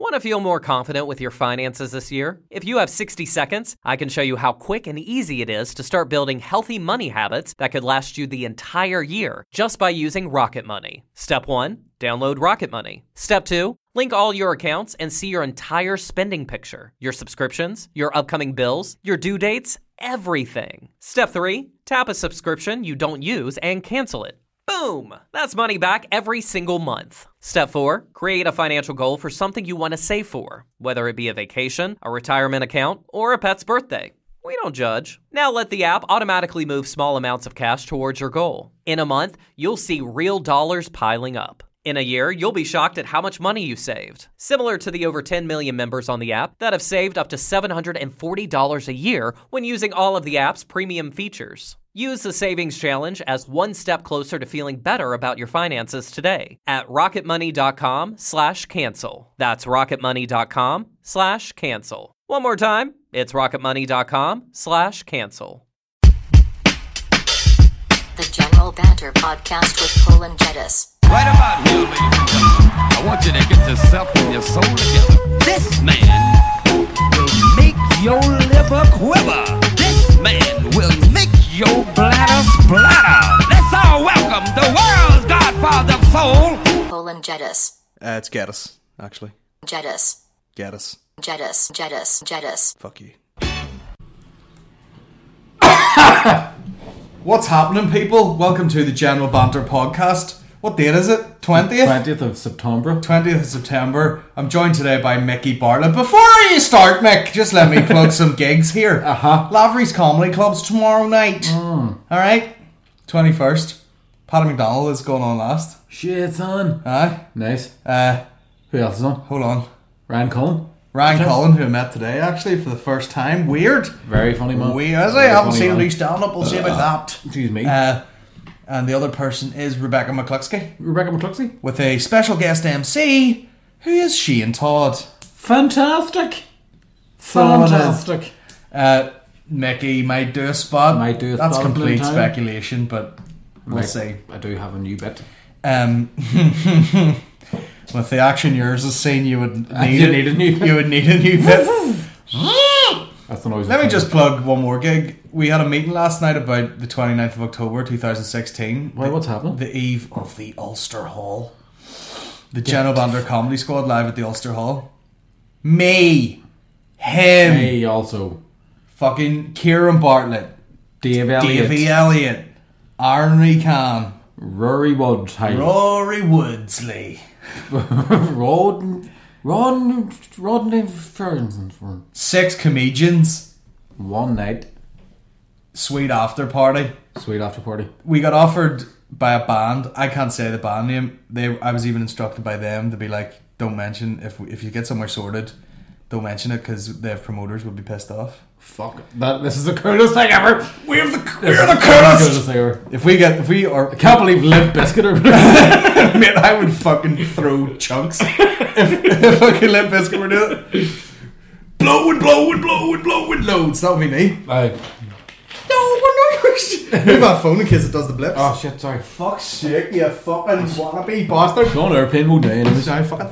Want to feel more confident with your finances this year? If you have 60 seconds, I can show you how quick and easy it is to start building healthy money habits that could last you the entire year just by using Rocket Money. Step 1, download Rocket Money. Step 2, link all your accounts and see your entire spending picture, your subscriptions, your upcoming bills, your due dates, everything. Step 3, tap a subscription you don't use and cancel it. Boom! That's money back every single month. Step 4, create a financial goal for something you want to save for, whether it be a vacation, a retirement account, or a pet's birthday. We don't judge. Now let the app automatically move small amounts of cash towards your goal. In a month, you'll see real dollars piling up. In a year, you'll be shocked at how much money you saved. Similar to the over 10 million members on the app that have saved up to $740 a year when using all of the app's premium features. Use the Savings Challenge as one step closer to feeling better about your finances today at rocketmoney.com/cancel. That's rocketmoney.com/cancel. One more time, it's rocketmoney.com/cancel. The General Banter Podcast with Cole and Jettis. Right about here, ladies and gentlemen, I want you to get yourself and your soul together. This man will make your liver quiver. This man will make your bladder splatter. Let's all welcome the world's godfather of soul. Cole and Jettis. It's Geddes, actually. Jettis. Geddes. Jettis. Jettis. Jettis. Fuck you. What's happening, people? Welcome to the General Banter Podcast. What date is it? 20th? 20th of September. 20th of September. I'm joined today by Mickey Bartlett. Before you start, Mick, just let me plug some gigs here. Lavery's Comedy Club's tomorrow night. Alright? 21st. Paddy McDonald is going on last. Shit, son. Aye. Nice. Who else is on? Hold on. Ryan Cullen. Ryan Cullen, who I met today, actually, for the first time. Weird. Very funny man. Weird. As I Very haven't funny seen man. him stand up, we'll see about that. Excuse me. And the other person is Rebecca McCluskey, Rebecca McCluskey. with a special guest MC, who is Shane Todd. Fantastic. So it is. Fantastic. Mickey might do a spot. Might do a That's spot complete in time. speculation, but we'll see. I do have a new bit. With the action yours is seen, you would need You need a new bit. You would need a new bit. That's the noise. Let me just plug one more gig. We had a meeting last night about the 29th of October 2016. Why, what's happening? The eve of the Ulster Hall. The General Banter Comedy Squad live at the Ulster Hall. Me. Him. Hey, also. Fucking Kieran Bartlett. Dave Elliott. Davey Elliott. Aaron Recan. Rory Wood. Hi. Rory Woodsley. Rodney Ferguson. 6 comedians. One night. Sweet after party. Sweet after party. We got offered by a band. I can't say the band name. I was even instructed by them to be like, don't mention if you get somewhere sorted, don't mention it because their promoters would be pissed off. Fuck. This is the coolest thing ever. We're the Coolest coolest. thing ever. If we are, I can't believe Limp Bizkit are. mate, I would fucking throw chunks if fucking Limp Bizkit were doing it. Blowing loads. That would be me. Aye. No, we're not. Move that phone in case it does the blips. Oh shit, sorry. Fuck's sake, you fucking wannabe bastard. Go on airplane mode now. Sorry, fucking.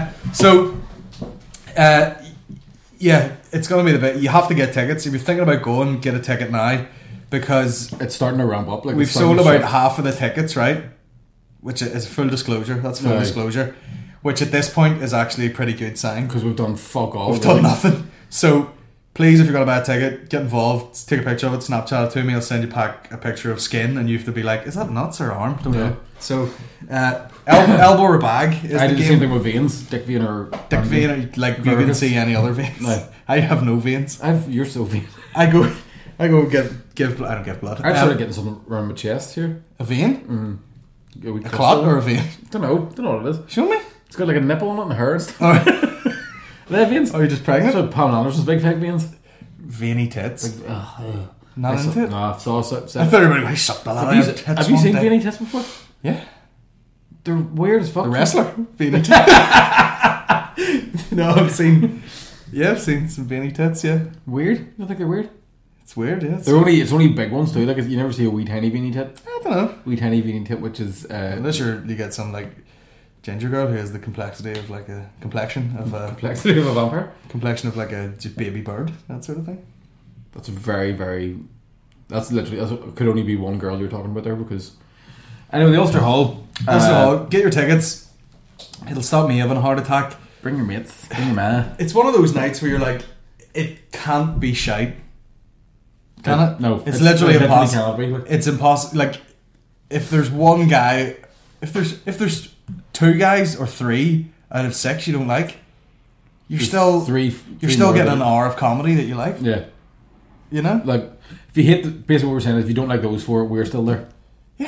Yeah, it's gonna be the bit. You have to get tickets if you're thinking about going. Get a ticket now because It's starting to ramp up. Like we've it's starting sold to about shift. half of the tickets, right? Which is full disclosure. That's full Right. disclosure. Which at this point is actually a pretty good sign. Because we've done fuck all. We've done nothing. So please, if you're gonna buy a ticket, get involved. Take a picture of it. Snapchat it to me. I'll send you back a picture of skin, and you have to be like, "Is that nuts or arm?" Don't know. So, elbow or bag is I the did the game. same thing with veins. Dick vein or Dick vein, like you can Vergus. see any other veins. No. I have no veins. You're so vein. I go give. I don't give blood. I've started getting something around my chest here. a vein, A a clot or a vein. Don't know what it is. Show me. It's got like a nipple on it and a hair and stuff. Oh, They have veins. are you just pregnant? So Pamela Anderson's big fake veins. Veiny tits. Ugh. Not into it. No, I saw so. I thought everybody was sucked a lot Have of you, tits. have you one seen day. veiny tits before? Yeah, They're weird as fuck. the wrestler. Veiny tits. No, I've seen some veiny tits. Yeah, Weird? You don't think they're weird? it's weird. Yeah, It's only big ones too. Like you never see a wee tiny veiny tit. I don't know. Wee tiny veiny tit, which is Unless you get some like ginger girl who has the complexity of like a complexion of a Complexity of a vampire. complexion of like a just baby bird, that sort of thing. That's very, very. That's literally. Could only be one girl you're talking about there because. Anyway, the Ulster Hall. Get your tickets. It'll stop me having a heart attack. Bring your mates. Bring your man. It's one of those nights where you're like, it can't be shite. Can it? No. It's literally impossible. Cannot be. It's impossible. Like, if there's one guy, if there's 2 guys or 3 out of 6 you don't like, you're still getting an hour of comedy that you like. Yeah. You know? Like, if you hate basically what we're saying is if you don't like those 4, we're still there. Yeah.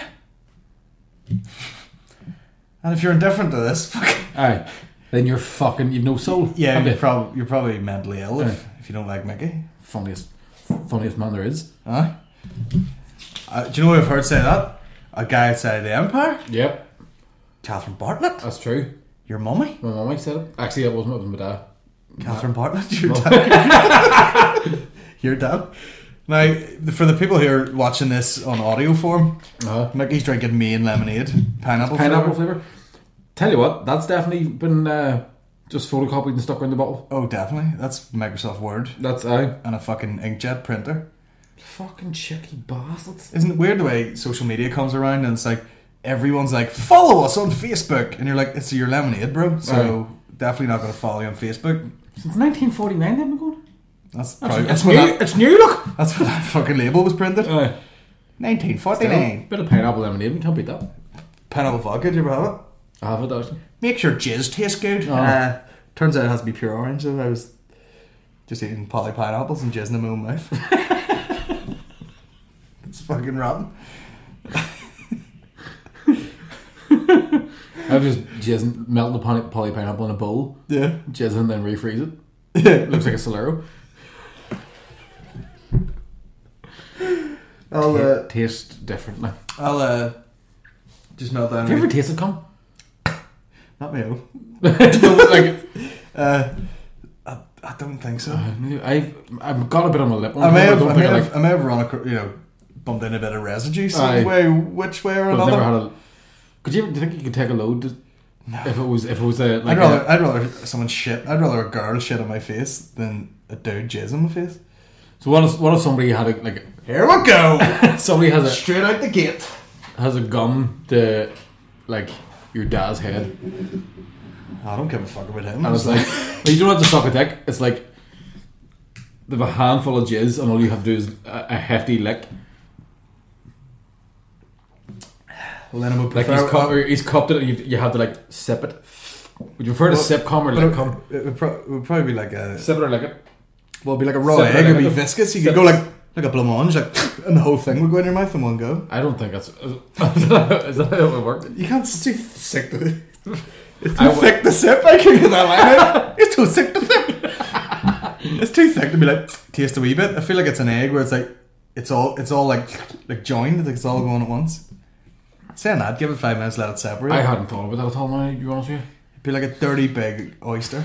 And if you're indifferent to this, Aye. Then you're fucking. You've no soul. yeah, Have you? you're probably mentally ill if you don't like Mickey. Funniest man there is. Aye. Do you know what I've heard say that? A guy outside the Empire? Yep. Catherine Bartlett? That's true. Your mummy? My mum said it. Actually, it wasn't. It was my dad. Catherine Bartlett? Your dad? Your dad? Now, for the people here watching this on audio form, Mickey's drinking Maine lemonade, pineapple flavour. Tell you what, that's definitely been just photocopied and stuck around the bottle. Oh, definitely. That's Microsoft Word. That's And a fucking inkjet printer. Fucking cheeky bastards. Isn't it weird the way social media comes around and it's like everyone's like, follow us on Facebook, and you're like, it's your lemonade, bro. So definitely not going to follow you on Facebook. Since 1949 they've been going. That's It's new, look. That's when that fucking label was printed. 1949. Bit of pineapple lemonade, we can't beat that. Pineapple vodka, do you ever have it? I have it actually. Makes your jizz taste good. Turns out it has to be pure orange, so I was just eating poly pineapples and jizzing in my own mouth. It's fucking rotten. I've just jizzing, melting the poly pineapple in a bowl. Yeah. Jizzing and then refreeze it. Yeah. It looks like a Solero. I'll taste differently. I'll just melt down. Have you ever tasted cum? Not me. Like, I don't think so. I've got a bit on my lip. I may have run bumped in a bit of residue some way, which way or I've another. never had a. Do you think you could take a load? No. If it was a. Like I'd rather someone shit. I'd rather a girl shit on my face than a dude jizz on my face. So what if somebody had a like? Here we go. Somebody has a straight out the gate. Has a gun to like your dad's head. I don't give a fuck about him. And it's like you don't have to suck a dick. It's like they have a handful of jizz, and all you have to do is a hefty lick. Well, then I would like prefer he's cupped it. And you have to like sip it. Would you prefer to sip cum or lick cum? It would probably be like a sip it or lick it. Well, it'd be like a raw egg. It'd be viscous. You could go like a blancmange, and the whole thing would go in your mouth in one go. I don't think that's. Is that how it would work? You can't. It's too sick to. It's too thick to sip. I can't get that line out. It's too thick to sip. It's too thick to be like taste a wee bit. I feel like it's an egg where it's like it's all like joined. Like it's all going at once. Saying that, give it 5 minutes, let it separate. I hadn't thought about that at all. Now, you honest with you? It'd be like a dirty big oyster.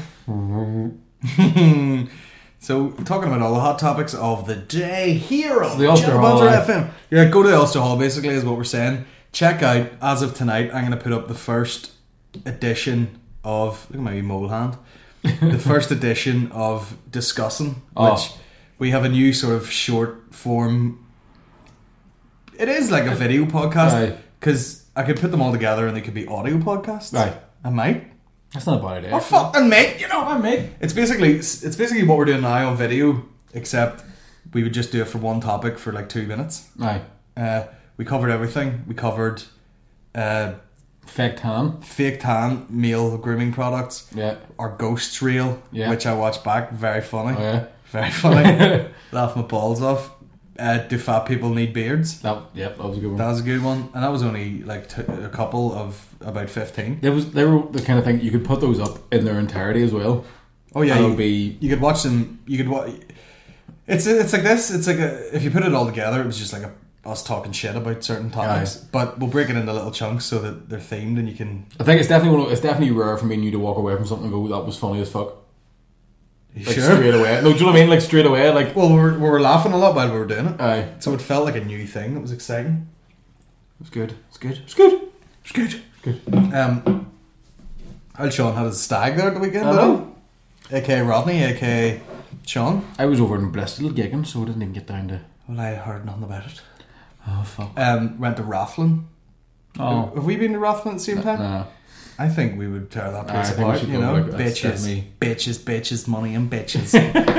So, talking about all the hot topics of the day here on the Ulster Hall FM. Yeah, go to the Ulster Hall, basically, is what we're saying. Check out, as of tonight, I'm going to put up the first edition of... Look at my wee mole hand. The first edition of Discussing, which we have a new sort of short form... It is like a video podcast, because I could put them all together and they could be audio podcasts. Right. I might. That's not a bad idea. Oh, fucking mate, I'm mate. It's basically what we're doing now on video, except we would just do it for one topic for like 2 minutes. Aye. We covered everything. We covered fake tan male grooming products. Yeah. Our ghosts reel, which I watched back. Very funny. Oh, yeah. Very funny. Laugh my balls off. Do fat people need beards? That was a good one. That was a good one, and that was only like a couple of about 15. They were the kind of thing you could put those up in their entirety as well. Oh yeah, you could watch them. You could watch. It's like this. It's like if you put it all together, it was just like us talking shit about certain topics. Yeah. But we'll break it into little chunks so that they're themed, and you can. I think it's definitely rare for me and you to walk away from something and go, that was funny as fuck. You like sure? Straight away. No, do you know what I mean? Like straight away. Like, well, we were laughing a lot while we were doing it. Aye. So it felt like a new thing. It was exciting. It was good. It's good. Old Sean had his stag there at the weekend, I know. A.K. Rodney, A.K. Sean. I was over in Bristol gigging, so I didn't even get down to... Well, I heard nothing about it. Oh, fuck. Went to Rathlin. Oh. Have we been to Rathlin at the same time? Nah. I think we would tear that place I think we apart, should you go, know? like, that's definitely- bitches, money and bitches.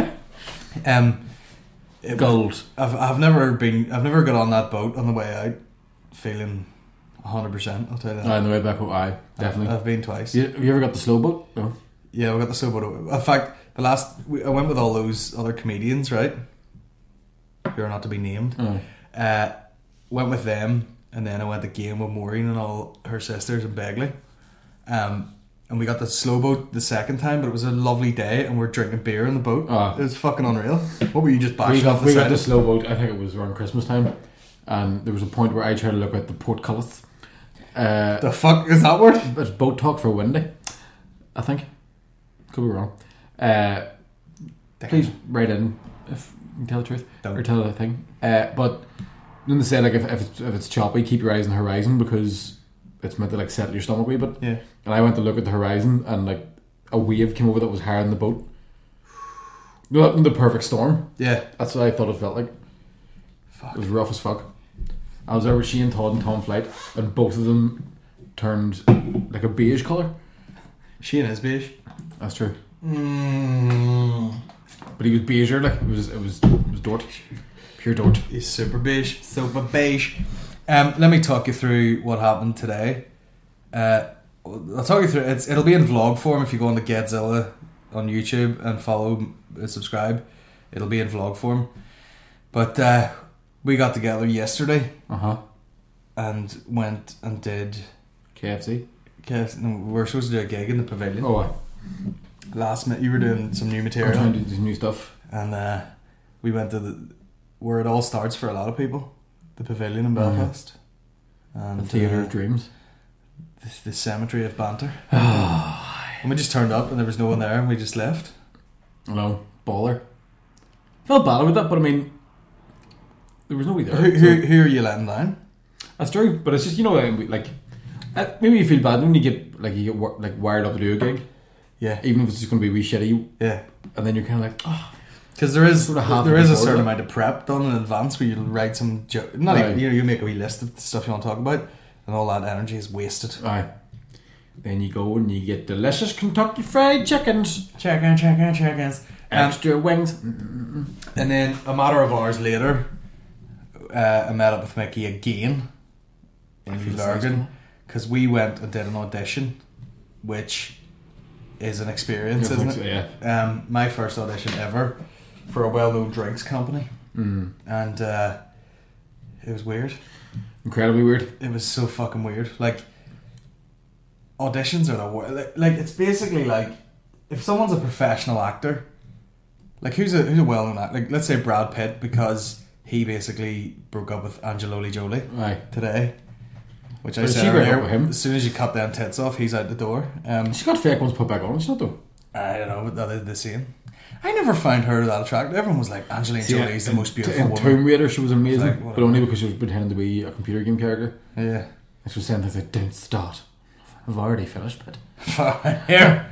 Gold. I've never got on that boat on the way out feeling 100%, I'll tell you that. On the way back, aye, definitely. I've been twice. Have you ever got the slow boat? No. Yeah, we got the slow boat. In fact, I went with all those other comedians, right? Who are not to be named. Oh. Went with them, and then I went again with Maureen and all her sisters in Begley. And we got the slow boat the second time, but it was a lovely day, and we're drinking beer in the boat. Oh. It was fucking unreal. What were you just bashing off the We side? got the slow boat, I think it was around Christmas time, and there was a point where I tried to look at the portcullis. The fuck is that word? It's boat talk for Windy, I think. Could be wrong. Please write in if you can tell the truth. Don't. Or tell the thing. But then they say, like, if it's choppy, keep your eyes on the horizon, because it's meant to, like, settle your stomach a wee bit. Yeah. And I went to look at the horizon, and, like, a wave came over that was higher than the boat. No, the perfect storm. Yeah. That's what I thought it felt like. Fuck. It was rough as fuck. I was there with Shane Todd and Tom Flight, and both of them turned like a beige colour. Shane is beige. That's true. But he was beiger, like it was Dort, pure Dort. He's super beige. Super beige. Let me talk you through what happened today. I'll talk you through it. It'll be in vlog form if you go on the Gedzilla on YouTube and follow, subscribe. It'll be in vlog form. But we got together yesterday and went and did KFC. No, we were supposed to do a gig in the Pavilion. Oh, Last minute, you were doing some new I'm material, trying to do some new stuff. and we went to where it all starts for a lot of people, the Pavilion in Belfast, and The Theatre of Dreams. the cemetery of banter. And we just turned up, and there was no one there, and we just left. I know, baller. Felt bad about that, but I mean, there was nobody there. Who are you letting down? That's true, but it's just, you know, like maybe you feel bad when you get wired up to do a gig, Yeah, even if it's just going to be wee shitty, yeah. and then you're kind of like, oh, Because there is Sort of half there is a before certain that. amount of prep done in advance where you'll write some not Right. even, you make a wee list of the stuff you want to talk about, and all that energy is wasted. aye. Then you go and you get delicious Kentucky Fried Chickens, Chickens. extra wings. And then a matter of hours later, I met up with Mickey again in Lurgan, because we went and did an audition, which is an experience, Yeah, isn't so, it? yeah. My first audition ever for a well-known drinks company, and it was weird. Incredibly weird. It was so fucking weird. Like, auditions are the worst. Like it's basically like if someone's a professional actor, like who's a well-known actor, like let's say Brad Pitt, because he basically broke up with Angelina Jolie Aye. today, which I But said she broke up earlier. with him. As soon as you cut them tits off, he's out the door. She got fake ones put back on, it's not though. I don't know, but that is the same. I never found her that attractive. Everyone was like, Angelina Jolie is the most beautiful in woman. Tomb Raider, she was amazing, Like, whatever. but only because she was pretending to be a computer game character. Yeah. And she was saying things like, "Don't start. I've already finished, but Here.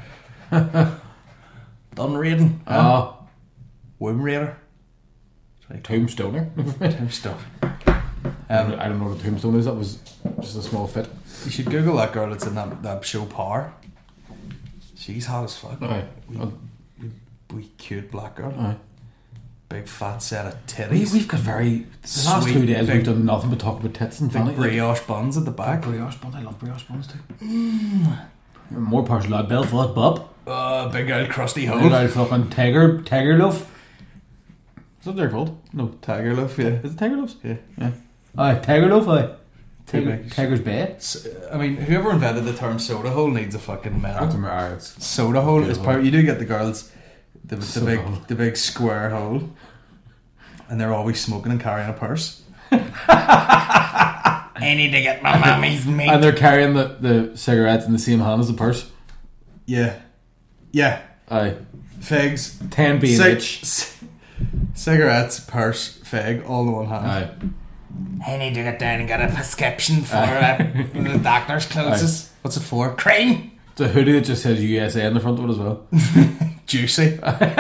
Done reading. Womb Raider. Tombstoner." Stuff. I don't know what a tombstone is. That was just a small fit. You should Google that girl that's in that show Power. She's hot as fuck. Aye. Wee cute black girl. Aye. Big fat set of titties. We've got the last Sweet 2 days big- we've done nothing but talk about tits and big fanny. brioche buns at the back. Brioche buns. I love brioche buns too. More partial lad Belfast Bob. Big old crusty Big hole. old fucking tiger loaf. Is that what they're called? No. Tiger loaf, yeah. Is it tiger loaves? Yeah. Aye, tiger loaf. Aye. Too big. Tiger's Bay. I mean, whoever invented the term soda hole needs a fucking medal. It's Soda hole is Beautiful. part. You do get the girls, the Soda hole. big square hole, and they're always smoking and carrying a purse. I need to get my mommy's meat. and they're carrying the cigarettes in the same hand as the purse. Yeah. Aye. Figs, 10 being each. cigarettes, purse, fig, all in one hand. Aye. I need to get down and get a prescription for the doctor's closes. What's it for? Cream. The hoodie that just says USA in the front of it as well. Juicy.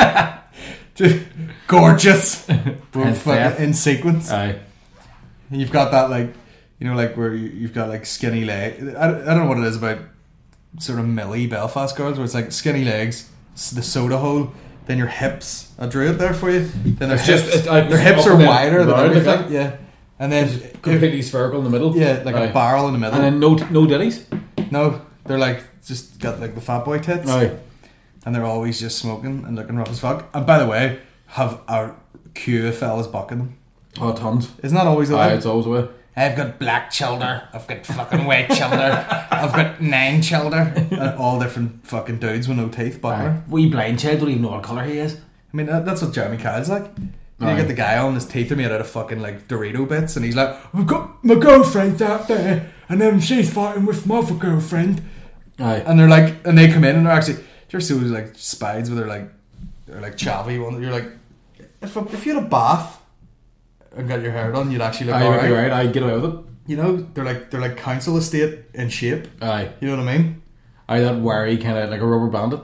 Gorgeous. Both Theft. in sequence. Aye. You've got that like, you know, like where you've got like skinny legs. I don't know what it is about sort of Millie Belfast girls where it's like skinny legs, the soda hole, then your hips. I drew it there for you. Then their hips, their hips are wider than everything. Yeah. And then completely spherical in the middle. Yeah, like a barrel in the middle. And then no dillies. No, they're like just got like the fat boy tits. Aye. And they're always just smoking and looking rough as fuck. And by the way, have a queue of fellas bucking them. Oh, tons. Isn't that always the way? Aye, it's always the way. I've got black childer. I've got fucking white childer. I've got 9 childer. And all different fucking dudes with no teeth bucking her. Wee blind child don't even know what colour he is. I mean, that's what Jeremy Kyle's like. You get the guy on, his teeth are made out of fucking like Dorito bits, and he's like, I've got my girlfriend out there, and then she's fighting with my other girlfriend. Aye. And they're like, and they come in and they're actually, do you ever see those like spides where they're like chavvy ones? You're like, if you had a bath and got your hair done, you'd actually look alright. You're right. I'd get away with it. You know, they're like council estate in shape. Aye. You know what I mean? Aye, that wiry kind of like a rubber bandit.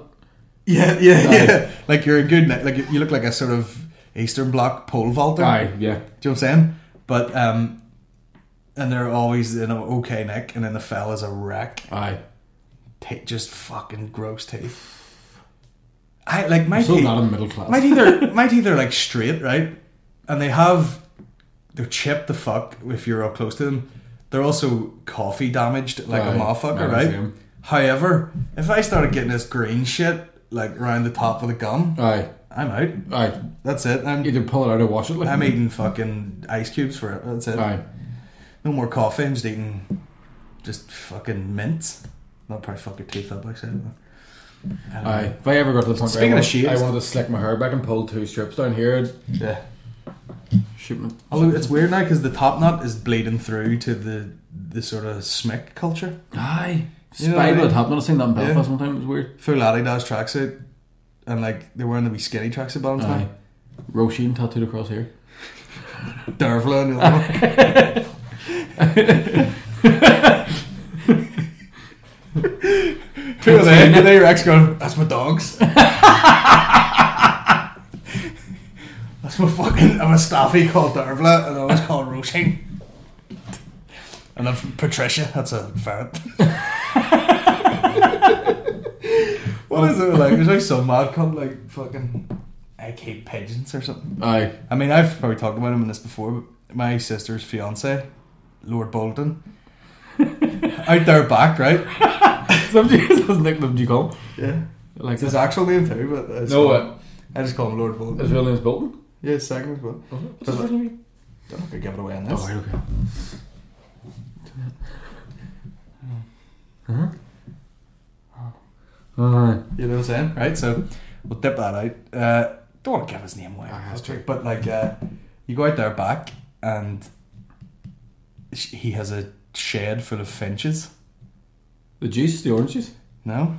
Yeah. Like you're a good, like you look like a sort of Eastern Bloc pole vaulter. Aye, yeah. Do you know what I'm saying? But and they're always in an okay nick, and then the fella's a wreck. Aye. Just fucking gross teeth. I like my so teeth. not in middle class. My teeth are like straight, right? And they're chipped the fuck if you're up close to them. They're also coffee damaged like a motherfucker, right? However, if I started getting this green shit like around the top of the gum, aye, I'm out. Aye, that's it. Either pull it out or wash it. Like I'm eating fucking ice cubes for it. That's it. Aye. No more coffee. I'm just eating just fucking mints. Not probably fuck your teeth up like I said. Aye. If I ever got to the point Speaking where of shit, I wanted to slick my hair back and pull 2 strips down here. Yeah. Shoot me. Although it's weird now because the top knot is bleeding through to the sort of smick culture. Aye. You know Spied what with top knot. I seen that in Belfast one time. It was weird. Full Adidas tracksuit, and like they're wearing the wee skinny tracksuit bottoms now. Roisin tattooed across here. Dervla and the other one. Two of they Rex going, that's my dogs. That's my fucking, I'm a staffy called Dervla and I was called Roisin. And then Patricia, that's a ferret. What is it like? There's like some mad cunt like fucking I hate pigeons or something. Aye. I mean, I've probably talked about him in this before, but my sister's fiance, Lord Bolton, out there back, right? His nickname, do you call him? Yeah. Like it's his actual name too, but I just call him Lord Bolton. His real name's Bolton? Yeah, his second as well. What's his first name? I'm not going to give it away on this. Oh, right, okay. You know what I'm saying? Right, so we'll dip that out. Don't want to give his name away. That's true. But like, you go out there back and he has a shed full of finches. The juice? The orange juice? No?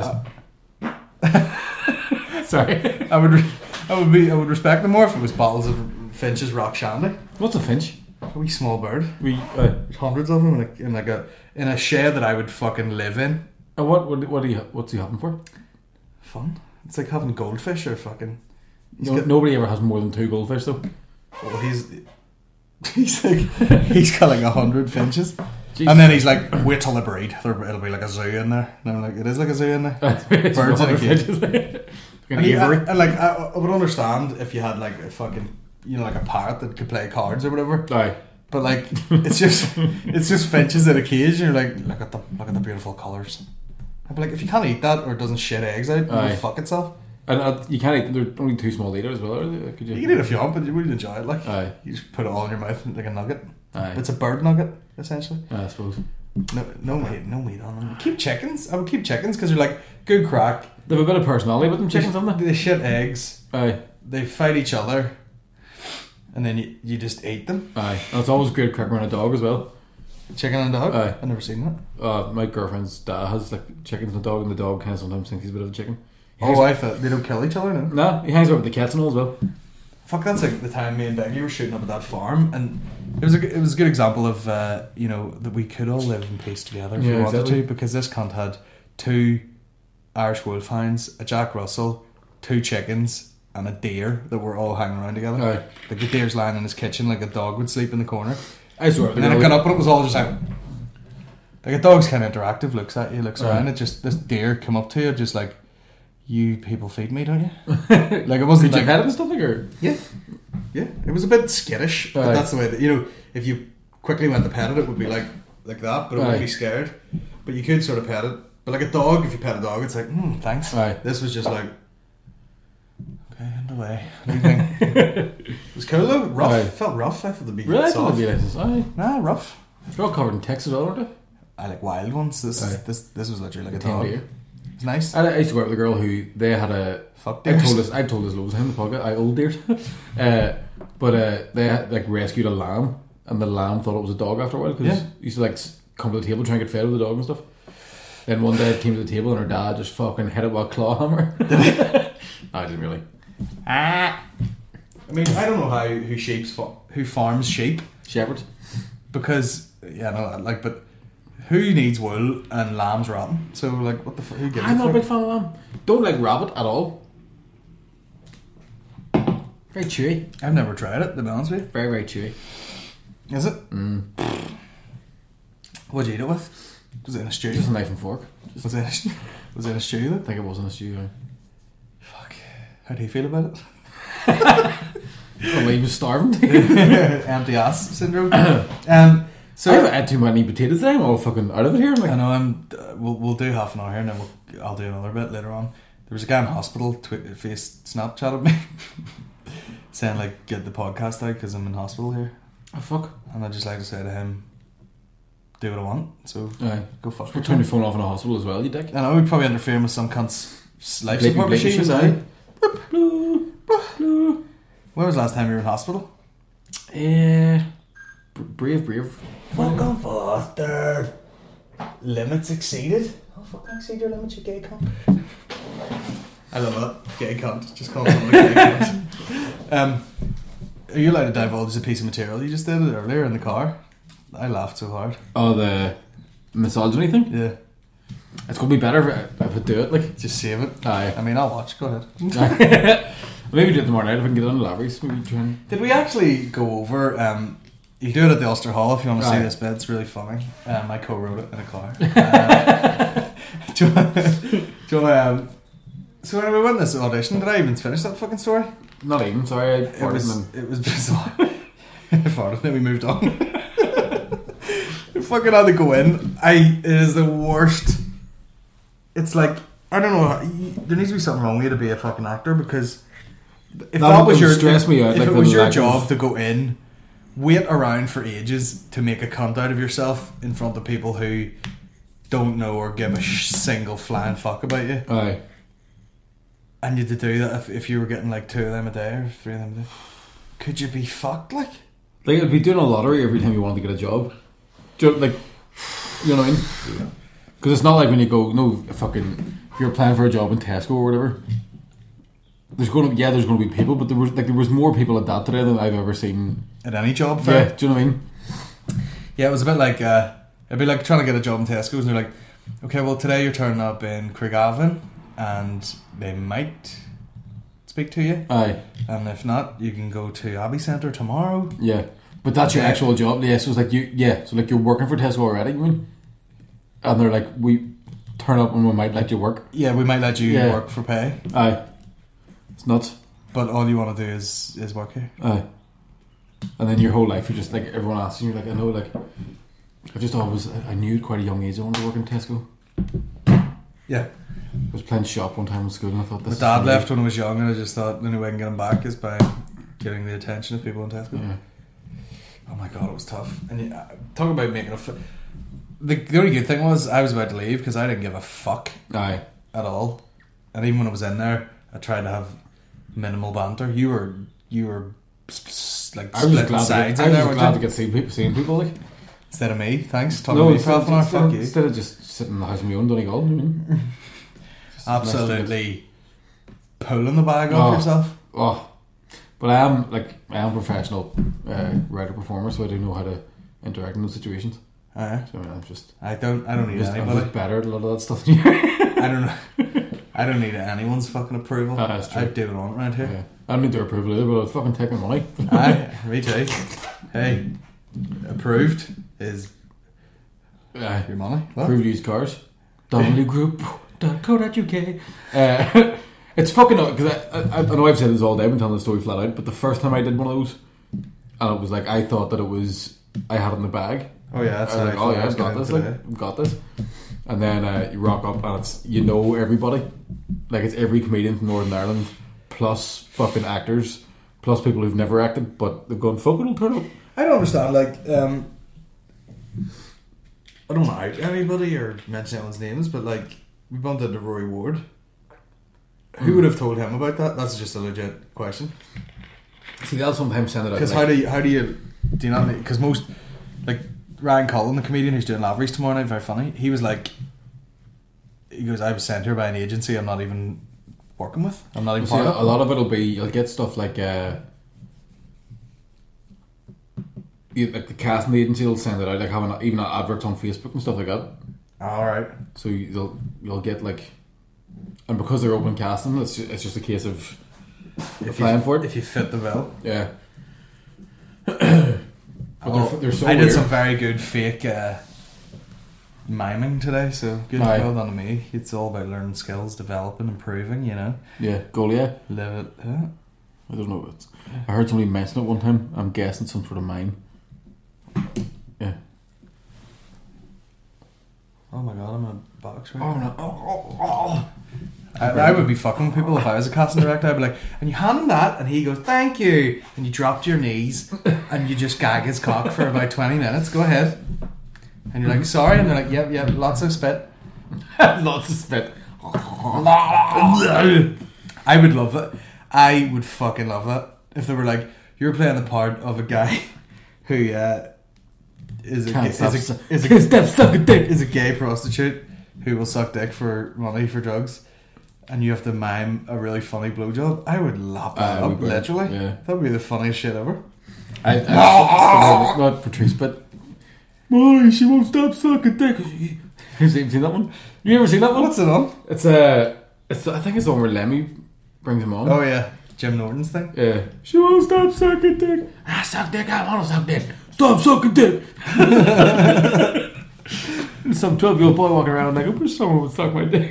Sorry. I would respect them more if it was bottles of Finch's Rock Shandy. What's a finch? A wee small bird. There's hundreds of them in a shed that I would fucking live in. What's he having for? Fun. It's like having goldfish or fucking. Nobody ever has more than 2 goldfish though. Well, he's got like 100 finches. Jesus. And then he's like, wait till they breed. It'll be like a zoo in there. And I'm like, it is like a zoo in there. Birds in a cage. I would understand if you had like a fucking, like a parrot that could play cards or whatever. Aye. But like, it's just finches in a cage, and you're like, look at the beautiful colours. I'd be like, if you can't eat that or it doesn't shit eggs out, it'll fuck itself. And you can't eat them. They're only 2 small litres as well, are they? You can eat it if you want, but you wouldn't enjoy it. Like, aye. You just put it all in your mouth like a nugget. Aye. It's a bird nugget, essentially. I suppose. No meat on them. Keep chickens. I would keep chickens because they're like good crack. They have a bit of personality with them, chickens, haven't they? They shit eggs. Aye. They fight each other, and then you just eat them. Aye. And it's always great crack around a dog as well. Chicken and dog? Aye. I've never seen that. My girlfriend's dad has like chickens and a dog, and the dog kind of sometimes thinks he's a bit of a chicken. I thought they don't kill each other, no? No, he hangs out with the cats and all as well. Fuck, that's like the time me and Becky were shooting up at that farm, and it was a good example of that we could all live in peace together if we wanted to, because this cunt had 2 Irish wolfhounds, a Jack Russell, 2 chickens, and a deer that were all hanging around together. Aye. Like the deer's lying in his kitchen like a dog would sleep in the corner. I swear. And then it got up and it was all just like a dog's kind of interactive, looks at you, looks around, it just, this deer come up to you just like, you people feed me, don't you? Like it wasn't Did like... you pet it and stuff like, or? Yeah. It was a bit skittish, but Aye. that's the way that, you know, if you quickly went to pet it, it would be like that, but it Aye. wouldn't be scared. But you could sort of pet it. But like a dog, if you pet a dog, it's like, thanks. Aye. This was just like, okay, hand away. What do you think? It was cool though. Rough. Aye. It felt rough. I thought it'd be Really? I thought soft. it'd be like this. Aye. Nah, rough. They're all covered in ticks as well, aren't they? I like wild ones. This Aye. was literally like a Tame dog. deer. It's nice. I used to go out with a girl who they had a. Fuck I've deers. told this loads of times in the podcast. Old deers, but they had, like rescued a lamb, and the lamb thought it was a dog after a while because Yeah. he used to like come to the table trying to get fed with the dog and stuff. Then one day it came to the table and her dad just fucking hit it with a claw hammer. No, I didn't really. I mean, I don't know who farms sheep. Shepherds. Because but who needs wool and lamb's rotten? So like, what the fuck? Who gives I'm a not a fuck? big fan of lamb. Don't like rabbit at all. Very chewy. I've never tried it, to be honest with you. Very, very chewy. Is it? What'd you eat it with? Was it in a stew? Just a knife and fork. Was it in a stew I then? think it was in a stew. Yeah. Fuck. How do you feel about it? Well, he was starving. Empty ass syndrome. So I've had too many potatoes today. I'm all fucking out of it here. I'm like, I know we'll do half an hour here and then I'll do another bit later on. There was a guy in hospital faced Snapchatted me saying like, get the podcast out because I'm in hospital here. oh fuck. And I'd just like to say to him, do what I want. So Aye. go fuck We're turning your phone off in a hospital as well, you dick. And I would probably interfere with some cunt's life Bleeping, support bleeping machines. shit, Aye. Blue. When was the last time you were in hospital? Brave. Welcome, Foster. Limits exceeded. I'll fucking exceed your limits, you gay cunt. I love that. Gay cunt. Just call someone a gay cunt. Are you allowed to divulge a piece of material you just did earlier in the car? I laughed so hard. Oh, the misogyny thing? Yeah. It's going to be better if I do it, like. Just save it. Aye. I mean, I'll watch. Go ahead. Maybe do it tomorrow night if I can get it on the Lavery's. Maybe try and... Did we actually go over... you do it at the Ulster Hall if you want to see Aye. this bit. It's really funny. I co-wrote it in a car. Do you want to... So when we went this audition, did I even finish that fucking story? Not even, sorry. I It was bizarre. I farted, then we moved on. I fucking had to go in. It is the worst. It's like, I don't know, there needs to be something wrong with you to be a fucking actor, because if No, that was it would your stress me out, if like it the was your lack job of- to go in, wait around for ages to make a cunt out of yourself in front of people who don't know or give a single flying fuck about you, Aye. and you had to do that if you were getting like 2 of them a day or 3 of them a day, could you be fucked like? Like, it'd be doing a lottery every time you want to get a job. You know what I mean? Because it's not like when you go, if you're applying for a job in Tesco or whatever, there's going to be people, but there was more people at that today than I've ever seen. At any job fair? Yeah, do you know what I mean? Yeah, it was a bit like it'd be like trying to get a job in Tesco's, and they're like, okay, well today you're turning up in Craigavon, and they might speak to you, Aye. and if not, you can go to Abbey Centre tomorrow. Yeah. But that's your Yeah. actual job. Yeah, so it's like you're working for Tesco already, you mean? And they're like, we turn up and we might let you work. Yeah, we might let you Yeah. work for pay, Aye. It's nuts. but all you want to do is work here. Aye. And then your whole life, you're just like, everyone asks you, like, I know, like, I've just always, I knew at quite a young age I wanted to work in Tesco. Yeah, I was playing shop one time in school and I thought, my this dad is left when I was young, and I just thought the only way I can get him back is by getting the attention of people in Tesco. Yeah. Oh my god, it was tough. And talk about making the only good thing was I was about to leave because I didn't give a fuck Aye. at all. And even when I was in there, I tried to have minimal banter. You were like I was splitting just sides glad, in there, to weren't glad you? to get seeing people, like. Instead of me, thanks. Talking to me for half an hour, fuck you. Instead of just sitting in the house of my own Donegal, you mean? Absolutely pulling the bag off yourself. Oh, but I am a professional writer performer, so I do know how to interact in those situations. So I'm just. I don't need I'm anybody. just better at a lot of that stuff than you. I don't need anyone's fucking approval. That's true. I do it on right here. Yeah. I don't need their approval either, but I'll fucking take my money. Aye, me too. Hey, approved is your money. What? Approved used cars. WGroup.co.uk. It's fucking because I know I've said this all day. I've been telling the story flat out, but the first time I did one of those, and it was like I thought that it was I had it in the bag. Oh yeah, that's I was like, oh yeah, I've got this. Like, I've got this. And then you rock up and it's everybody, like it's every comedian from Northern Ireland, plus fucking actors, plus people who've never acted, but they've gone fucking will turn up. I don't understand. Like, I don't want to out anybody or mention anyone's names, but like we bumped into Rory Ward. Who would have told him about that? That's just a legit question. See, they'll sometimes send it out. Because like, how do you not? Because most like Ryan Cullen, the comedian who's doing Lavery's tomorrow night, very funny. He was like, he goes, I was sent here by an agency I'm not even working with. I'm not even part of it. A lot of it'll be you'll get stuff like like the casting agency will send it out, like having even adverts on Facebook and stuff like that. All right. So you'll get like, and because they're open casting, it's just a case of applying for it if you fit the bill. Yeah. They're so I did weird. some very good fake miming today, so good. Aye. Well done to me. It's all about learning skills, developing, improving. You know. Yeah, Goliath. Live it. Huh? I don't know. I heard somebody mention it one time. I'm guessing some sort of mime. Yeah. Oh my god, I'm in a box right Oh now. no! I would be fucking people if I was a casting director. I'd be like, and you hand him that, and he goes, thank you, and you drop to your knees, and you just gag his cock for about 20 minutes. Go ahead. And you're like, sorry, and they're like, yep, lots of spit. Lots of spit. I would love it. I would fucking love that if they were like, you're playing the part of a guy who is a gay prostitute who will suck dick for money for drugs, and you have to mime a really funny blowjob. I would lap that up, literally. Yeah. That would be the funniest shit ever. Not Patrice, but why she won't stop sucking dick. Have you seen that one? You ever seen that one? What's it on? It's I think it's the one where Lemmy brings him on. Oh yeah, Jim Norton's thing. Yeah. She won't stop sucking dick. I suck dick. I want to suck dick. Stop sucking dick. Some 12-year-old boy walking around like, I wish someone would suck my dick.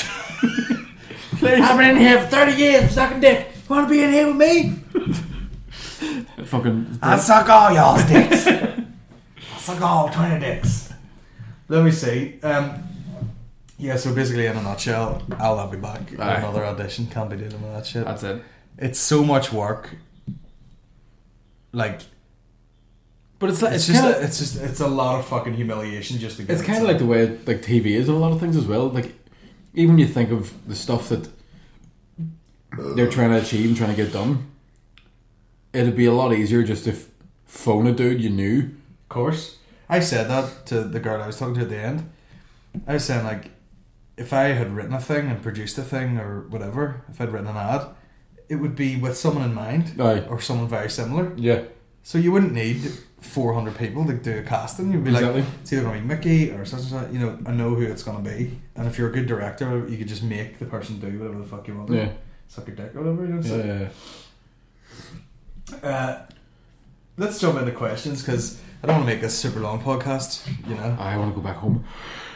I've been in here for 30 years sucking dick. Want to be in here with me? Fucking. I suck all y'all's dicks. I suck all 20 dicks. Let me see. Yeah, so basically in a nutshell, I'll not be back. Aye. Another audition. Can't be dealing with that shit. That's it. It's so much work. Like, But it's like it's a lot of fucking humiliation just to get. It's kind of like the way like TV is in a lot of things as well. Like even you think of the stuff that they're trying to achieve and trying to get done, it'd be a lot easier just to phone a dude you knew. Of course, I said that to the girl I was talking to at the end. I was saying like, if I had written a thing and produced a thing or whatever, if I'd written an ad, it would be with someone in mind. Aye. Or someone very similar. Yeah. So you wouldn't need 400 people to do a casting. You'd be Exactly. like, it's either going to be Mickey or such and such. You know, I know who it's going to be. And if you're a good director, you could just make the person do whatever the fuck you want. Yeah. Suck your dick or whatever. You know, so. Yeah. Let's jump into questions because I don't want to make this a super long podcast. You know. I want to go back home.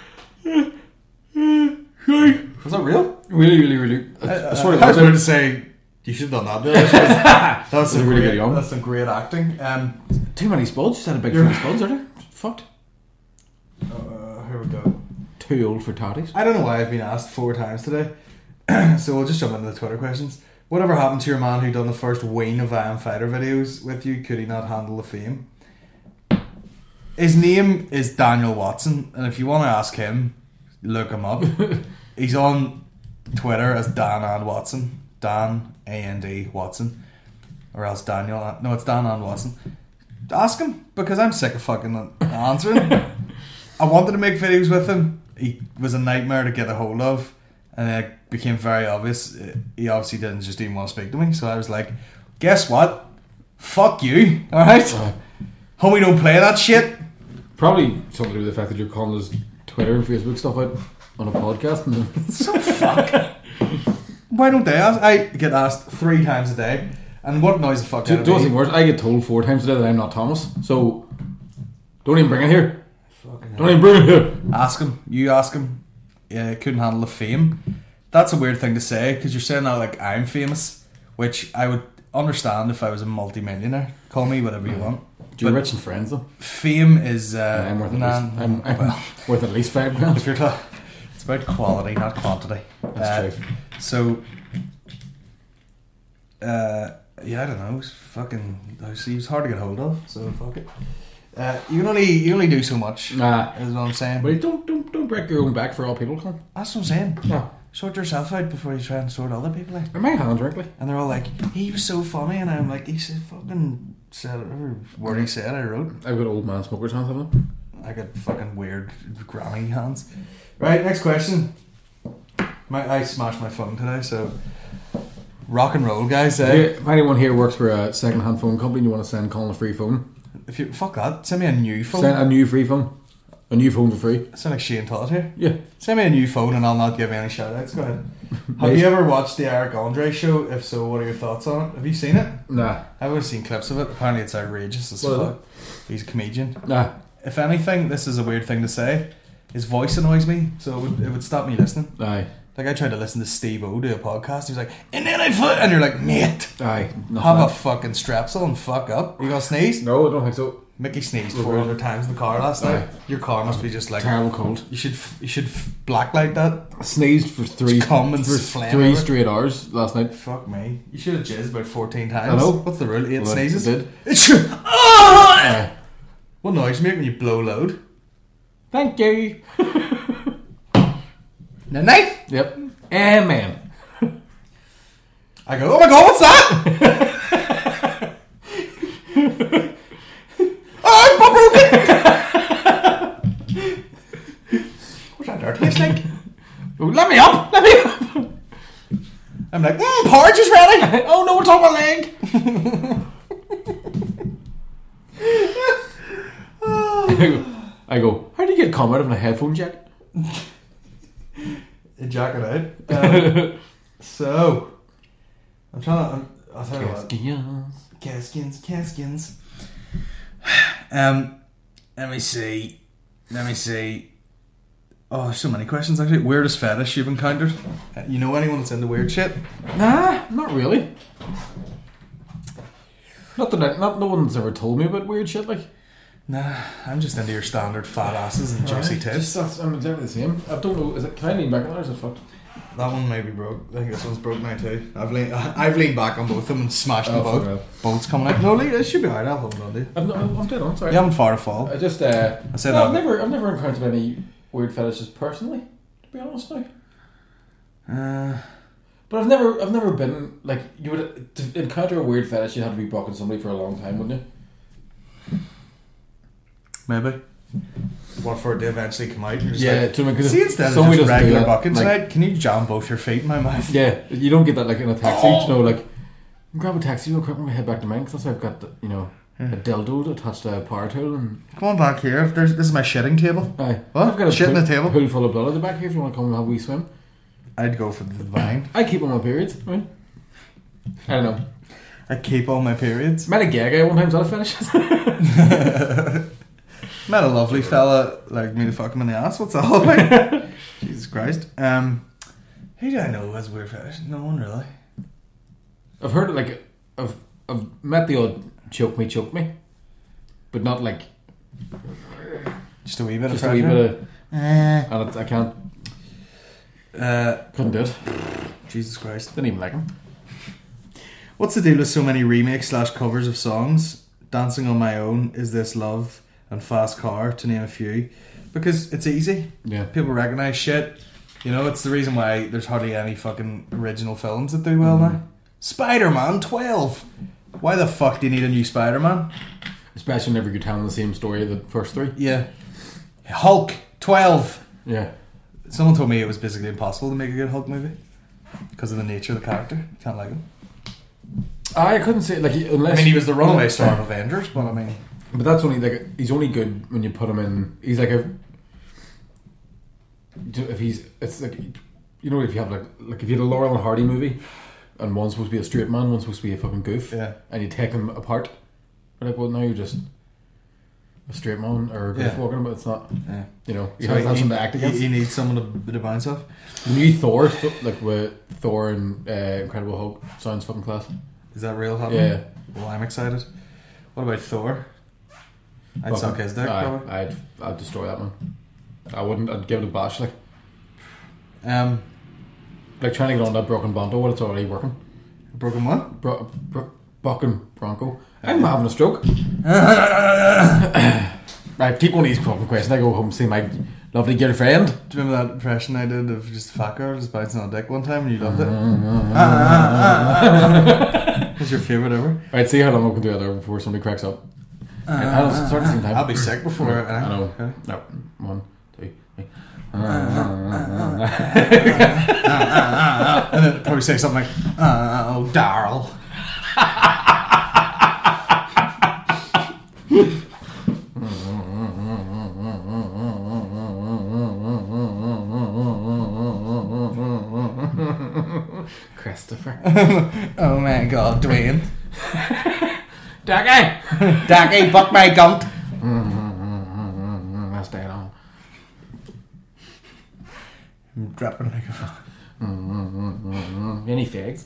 Was that real? Really. I was going to say you should have done that. That's some really great, good young. that's some great acting. Too many spuds. Just had a big few spuds, are there? Fucked. Here we go. Too old for toddies. I don't know why I've been asked 4 times today, so we'll just jump into the Twitter questions. Whatever happened to your man who done the first wing of I Am Fighter videos with you? Could he not handle the fame? His name is Daniel Watson, and if you want to ask him, look him up. He's on Twitter as Dan and Watson. Dan A-N-D Watson. Or else Daniel. No, it's Dan and Watson. Ask him, because I'm sick of fucking answering. I wanted to make videos with him. He was a nightmare to get a hold of, and it became very obvious. He obviously didn't just even want to speak to me, so I was like, guess what? Fuck you, alright? Homie, don't play that shit. Probably something to do with the fact that you're calling his Twitter and Facebook stuff out on a podcast. And So fuck. Why don't they ask? I get asked 3 times a day, and what annoys the fuck out of Doesn't me? worse. I get told 4 times a day that I'm not Thomas. So don't even bring it here. Don't even bring it here. Ask him. You ask him. Yeah, couldn't handle the fame. That's a weird thing to say because you're saying that like I'm famous, which I would understand if I was a multi-millionaire. Call me whatever you want. You're But rich and friends though. fame is. I'm worth at nah, least. I'm well, worth at least $5,000. if you're it's about quality, not quantity. That's true. So, yeah, I don't know. It's fucking. He was hard to get hold of. So fuck it. You can only do so much. Nah. Is what I'm saying. But don't break your own back for all people. Come. That's what I'm saying. No. Sort yourself out before you try and sort other people out. Are my hands wrinkly? And they're all like, he was so funny, and I'm like, he said fucking said every word he said I wrote. I've got old man smoker's hands, haven't I got fucking weird granny hands. Right, next question. I smashed my phone today, so rock and roll, guys. I? If anyone here works for a second-hand phone company and you want to send Colin a free phone, If you fuck that, send me a new phone. send a new free phone. A new phone for free. Sound like Shane Todd here. Yeah. Send me a new phone and I'll not give you any shout outs. Go ahead. Have you ever watched the Eric Andre show? If so, what are your thoughts on it? Have you seen it? Nah. I've only seen clips of it. Apparently it's outrageous as What is fuck. He's a comedian. Nah. If anything, this is a weird thing to say. His voice annoys me, so it would stop me listening. Aye. Like I tried to listen to Steve O do a podcast. He was like, and then I foot, and you're like, mate, Aye. have a fucking strepsil and fuck up. You gonna sneeze? No, I don't think so. Mickey sneezed 400 times in the car last night. Aye. Your car must be just like Terrible cold. You should blacklight that. I sneezed for three Come and for phlegm 3 over. straight hours last night. Fuck me. You should have jizzed about 14 times. I know. What's the rule? 8 Well, I sneezes? did. It should. Oh! Aye. What noise do you make when you blow load? Thank you. Night. Yep. Amen. I go, oh my god, what's that? Oh, I'm broken. What's that there taste like? Oh, let me up. Let me up. I'm like, porridge is ready. Oh no, it's on my leg. I go, how do you get cum out of a headphone jack? Jack it out. So, I'm trying to. I'll tell you what. Caskins. Let me see. Oh, so many questions actually. Weirdest fetish you've encountered? You know anyone that's into weird shit? Nah, not really. Not that no one's ever told me about weird shit like. Nah, I'm just into your standard fat asses and juicy tits. I'm exactly the same. I don't know. Is it? Can I lean back on that or is it fucked? That one may be broke. I think this one's broke now too. I've leaned back on both of them and smashed them fuck both. Bolts coming out. No, it should be alright. I'll hold on to you. I'm dead on. Sorry. You haven't far to fall. I just. said no, that. I've never encountered any weird fetishes personally. To be honest now. But I've never been like you would to encounter a weird fetish. You'd have to be bucking somebody for a long time, wouldn't you? Maybe. What for it to eventually come out? You're just Yeah, like, to me, 'cause see, instead of somebody just doesn't do regular that, bucking like- tonight, can you jam both your feet in my mouth? Yeah, you don't get that like in a taxi. You know, like grab a taxi real quick when we head back to mine. Because I've got a dildo attached to a power tool and. Come on back here. This is my shitting table. Aye. What? I've got a Shit in pool, the table? pool full of blood at the back here if you want to come and have a wee swim. I'd go for the vine. I keep on my periods. I mean, I don't know. I keep all my periods. Met a gay guy one time. Is that a fetish? Met a lovely fella like me to fuck him in the ass. What's that all about? Jesus Christ. Who do I know who has a weird fetish? No one really. I've heard it like I've met the odd choke me, but not like Just a wee bit just of a wee pressure. bit of. And I can't. Couldn't do it. Jesus Christ. Didn't even like him. What's the deal with so many remakes / covers of songs? Dancing on My Own, Is This Love, and Fast Car, to name a few. Because it's easy. Yeah. People recognise shit. You know, it's the reason why there's hardly any fucking original films that do well now. Spider-Man 12. Why the fuck do you need a new Spider-Man? Especially whenever you're telling the same story of the first three. Yeah. Hulk 12. Yeah. Someone told me it was basically impossible to make a good Hulk movie because of the nature of the character. Can't like him. I couldn't say like unless I mean, he was the runaway star of Avengers, but I mean, But that's only like he's only good when you put him in. He's like if he's it's like you know if you have like if you had a Laurel and Hardy movie and one's supposed to be a straight man, one's supposed to be a fucking goof, and you take them apart. You're like, well, now you're just a straight man or a goof walking, but it's not. Yeah. You know, he has something to act against. He needs someone to bounce off. The new Thor, like with Thor and Incredible Hulk, sounds fucking class. Is that real happening? Yeah. Well, I'm excited. What about Thor? I'd suck his dick, probably. I'd destroy that man. I wouldn't. I'd give it a bash, like trying to get on that broken Bonto when it's already working. Broken what? Broken Bronco. I'm having a stroke. Right, keep one of these fucking questions. I go home and see my lovely girlfriend. Do you remember that impression I did of just a fat girl just bouncing on a dick one time and you loved it? What's your favourite ever? Right, see how long I can do that before somebody cracks up. I'll start the same time. I'll be sick before. I know. Okay. No. 1, 2, 3. And then probably say something like, "Oh, Daryl." Christopher. Oh my God, Dwayne. Daggy, buck my gunt. That's dead on. I'm dropping like a fuck. Any figs?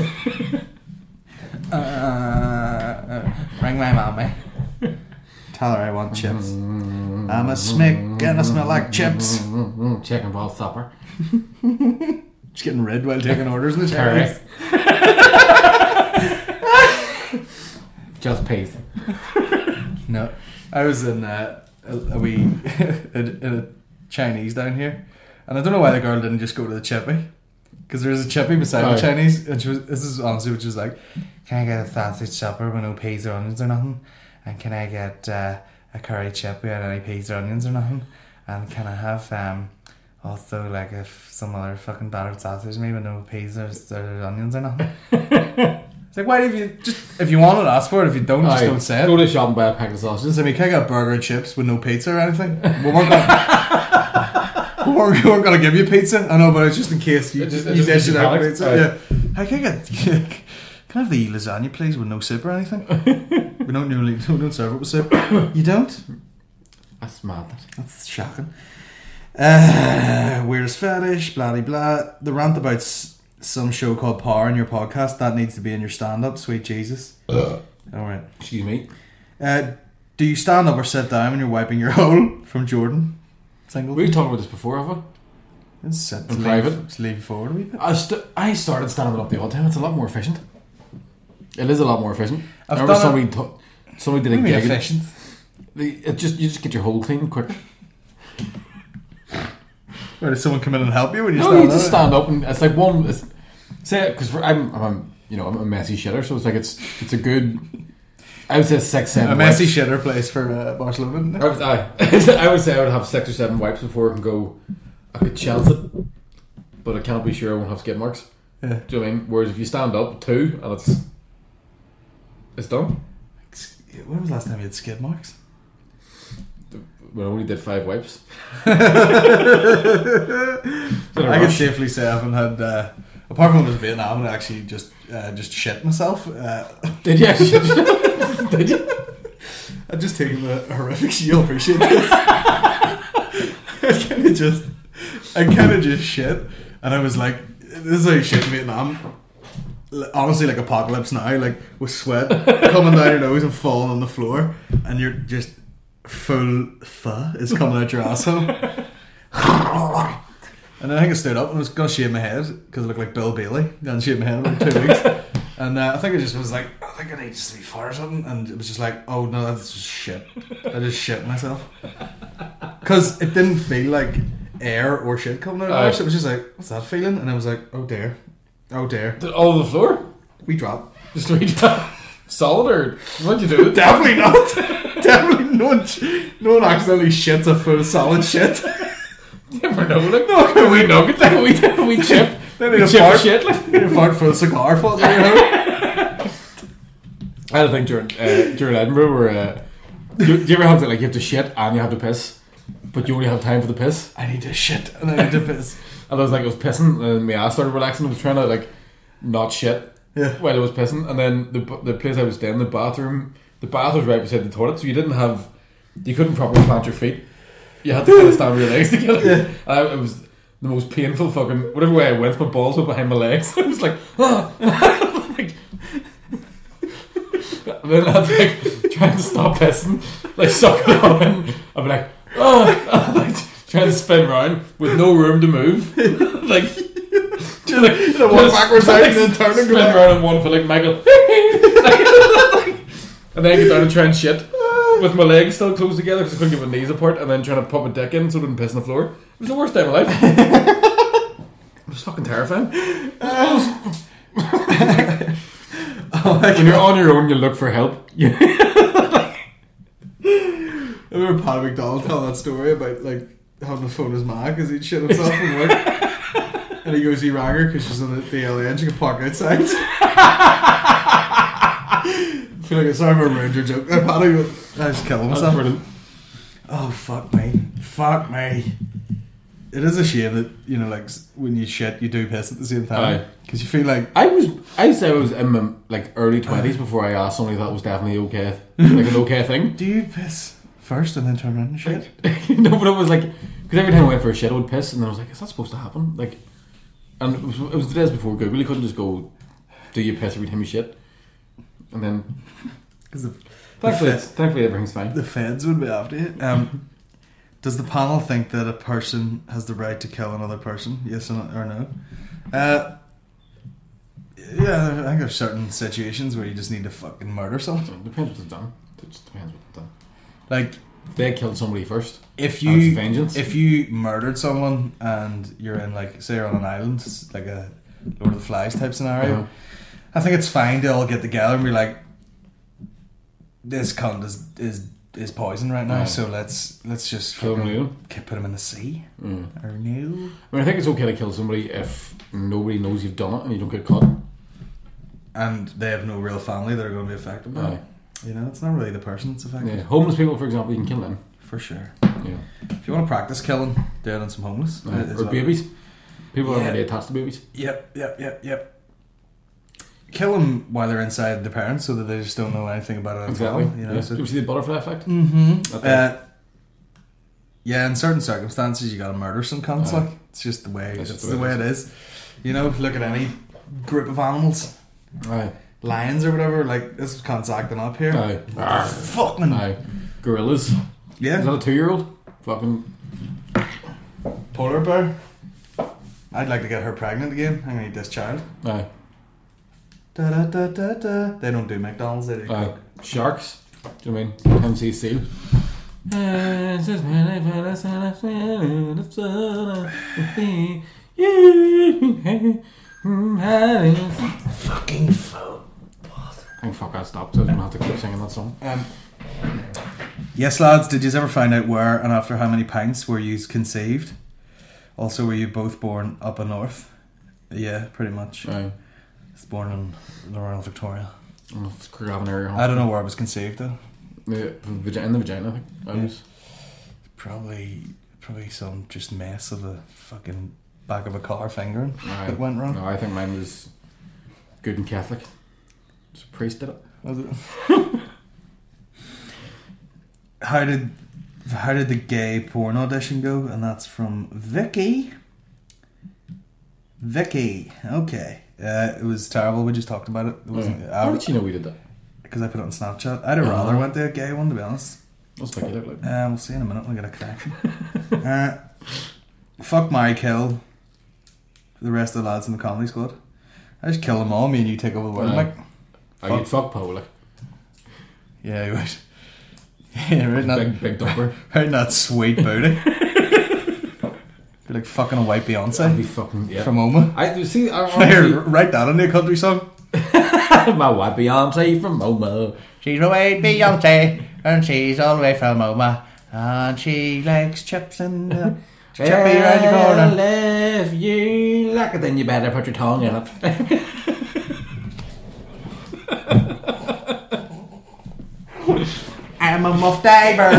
Ring my mommy. Tell her I want chips. I'm a smick and I smell like chips. Chicken ball supper. Just getting red while taking orders in the cherries. Just peace. No, I was in a Chinese down here, and I don't know why the girl didn't just go to the chippy, because there was a chippy beside the Chinese, and this is honestly what she was like, "Can I get a sausage supper with no peas or onions or nothing? And can I get a curry chip without any peas or onions or nothing? And can I have also like some other fucking battered sausage maybe with no peas or onions or nothing?" It's like, why if you want it, ask for it. If you don't, just don't say it. Go to the shop and buy a packet of sausages. I mean, can I get a burger and chips with no pizza or anything? We weren't going to give you pizza. I know, but it's just in case you dish it out pizza. Yeah. Hey, can I have the lasagna, please, with no soup or anything? We don't serve it with soup. You don't? That's mad. That's shocking. Weirdest fetish, blah blah blah. The rant about some show called Power in your podcast, that needs to be in your stand-up. Sweet Jesus. Alright. Excuse me. Do you stand up or sit down when you're wiping your hole? From Jordan. Single. Were you talking about this before, have I? Sit in private? Just leave it forward a wee bit. I started standing up the old time. It's a lot more efficient. It is a lot more efficient. I remember somebody did a gig. Efficient? You just get your hole clean quick. Or does someone come in and help you when you stand up? No, you just stand up and it's like one. Because I'm a messy shitter, so it's like it's a good. I would say 6, 7. A messy shitter place for Barcelona. I would say I would have 6 or 7 wipes before I can go. I could chance it, but I can't be sure I won't have skid marks. Yeah. Do you know what I mean? Whereas if you stand up 2 and it's done. When was the last time you had skid marks? When I only did 5 wipes. I can safely say I haven't had, apart from it was Vietnam, I actually just shit myself. Did you? Did you? I've just taken the horrific. You'll appreciate this. I kind of just shit, and I was like, "This is how you shit in Vietnam." Honestly, like apocalypse now, like with sweat coming down your nose and falling on the floor, and you're just full pho is coming out your asshole. And then I think I stood up and I was going to shave my head because I looked like Bill Bailey. Didn't shave my head in about 2 weeks. And I think I just was like, I think I need to be far or something. And it was just like, oh no, that's just shit. I just shit myself. Because it didn't feel like air or shit coming out of it. It was just like, what's that feeling? And I was like, oh dear. Oh dear. All over the floor? We dropped. Just we dropped. Solid or what'd you do? Definitely not. Definitely no one accidentally shits a full solid shit. You never know. Like, no, we nugget like we chip. Then we chip shit. Like a fart for a cigar falls in your head. I had a thing during Edinburgh where Do you ever have to, like, you have to shit and you have to piss, but you only have time for the piss? I need to shit and I need to piss. And I was pissing, and my ass started relaxing. I was trying to, like, not shit while I was pissing. And then the place I was staying, the bath was right beside the toilet, so you couldn't properly plant your feet. You had to kind of stand with your legs together. It was the most painful fucking... Whatever way I went, my balls were behind my legs. I was like... like, and then I had to, like, trying to stop pissing, like, suck it on in. I'd be like... like, trying to spin round with no room to move. Like... Just walk backwards out and then turn and spin around on one foot like Michael. And then get down and try and shit with my legs still closed together because I couldn't get my knees apart, and then trying to put my dick in so I didn't piss on the floor. It was the worst day of my life. It was fucking terrifying. When you're on your own, you look for help. I remember Paddy McDonald telling that story about, like, having to phone his ma because he'd shit himself from work. And he goes, he rang her because she's on the DLA and she could park outside. I feel like it's sorry for a ranger joke. Paddy would just kill himself. Oh, fuck me. Fuck me. It is a shame that, you know, like, when you shit, you do piss at the same time. Because you feel like... I'd say I was in my, like, early 20s before I asked somebody that was definitely okay. Like, an okay thing. Do you piss first and then turn around and shit? No, but it was like... Because every time I went for a shit, I would piss, and then I was like, is that supposed to happen? Like... And it was the days before Google. You couldn't just go, do you piss every time you shit? And then... Thankfully everything's fine. The feds would be after you. Does the panel think that a person has the right to kill another person? Yes or no? Yeah, I think there's certain situations where you just need to fucking murder someone. It depends what they've done. It just depends what they've done. Like... They killed somebody first. If you murdered someone and you're in, like, say you're on an island, it's like a Lord of the Flies type scenario, I think it's fine to all get together and be like, this cunt is poison right now, so let's just put him in the sea. Or no. I mean, I think it's okay to kill somebody if nobody knows you've done it and you don't get caught. And they have no real family that are going to be affected by it. You know, it's not really the person that's affected. Yeah, homeless people, for example, you can kill them. For sure. Yeah. If you want to practice killing, do it on some homeless. Or babies. People are already attached to babies. Yep. Kill them while they're inside their parents so that they just don't know anything about it. Exactly. You know, Do you see the butterfly effect? Mm-hmm. Yeah, in certain circumstances you gotta murder some cunts. Like, it's just the way it is. You know, look at any group of animals. Lions or whatever, like, this is cunts acting up here. Fucking gorillas. Yeah. Is that a 2-year-old? Fucking polar bear. I'd like to get her pregnant again. I'm gonna eat this child. Aye. Da da da da da. They don't do McDonald's, they do Coke. Sharks. Do you know what I mean? MC Seal. Fucking phone. Thank fuck I stopped, so I don't have to keep singing that song. Yes, lads, did you ever find out where and after how many pints were you conceived? Also, were you both born up in North? Yeah, pretty much. Aye. I was born in the Royal Victoria. It's Craigavon area. I don't know where I was conceived though. In the vagina, I think. I was. Probably some just mess of a fucking back of a car fingering that went wrong. No, I think mine was good and Catholic. Just a priest did it. Was it? How did the gay porn audition go? And that's from Vicky. Okay. It was terrible. We just talked about it. How did she know we did that? Because I put it on Snapchat. I'd have rather went to a gay one, to be honest. What's Vicky look like? We'll see in a minute when we get a connection. Fuck, marry, kill the rest of the lads in the Comedy Squad. I just kill them all. Me and you take over the world. You'd fuck Paul, like. Yeah, you would. Yeah, right in that big dumper. Right in that sweet booty. Be like fucking a white Beyonce. That'd be fucking from Oma. Here, write that into a country song. My white Beyonce from Oma. She's a white Beyonce, and she's all the way from Oma, and she likes chips and chippy around the corner. If you like it, then you better put your tongue in it. I'm I'm a muff diver.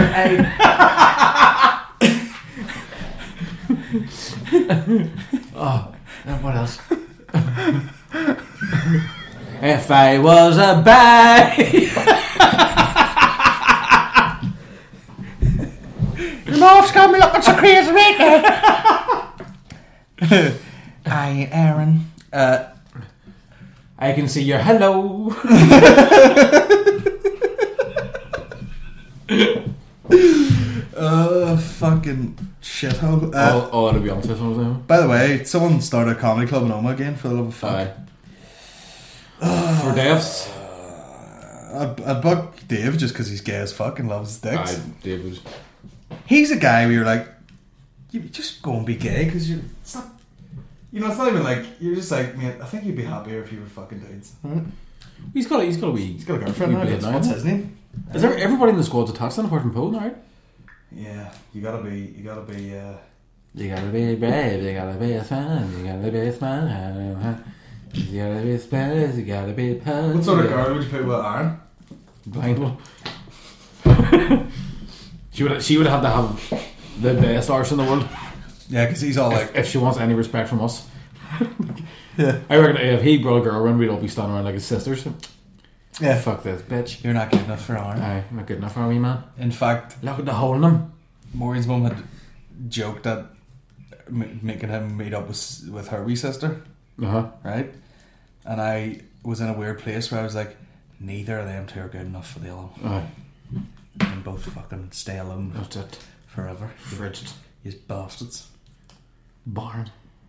What else? If I was a babe. Your muff's got me looking so crazy right now. Aye, Aaron. I can see your hello. Fucking shithole. To be honest, something. By the way, someone started a comedy club in Oma again, for the love of fuck. For deaths. I booked Dave just because he's gay as fuck and loves dicks. David. He's a guy where you're like, you just go and be gay because it's not, it's not even like, you're just like, man, I think you'd be happier if you were fucking dudes. Right? He's got a girlfriend now. What's his name? Is there everybody in the squad's attached then apart from Poe, right? Yeah, you gotta be. You gotta be brave, you gotta be a fan, you gotta be smart, you gotta be Spanish, you gotta be punk. What sort of girl would you put with Aaron? Blind one. She would have to have the best arse in the world. Yeah, because he's all like, if she wants any respect from us. Yeah, I reckon if he brought a girl around, we'd all be standing around like his sisters. Yeah, fuck this bitch. You're not good enough for Aaron. Aye, not good enough for me, man. In fact, look at the hole in him. Maureen's mum had joked that making him meet up with her wee sister. Right? And I was in a weird place where I was like, neither of them two are good enough for the other one. Aye. They can both fucking stay alone. That's it. Forever. Frigid. You bastards. Barn.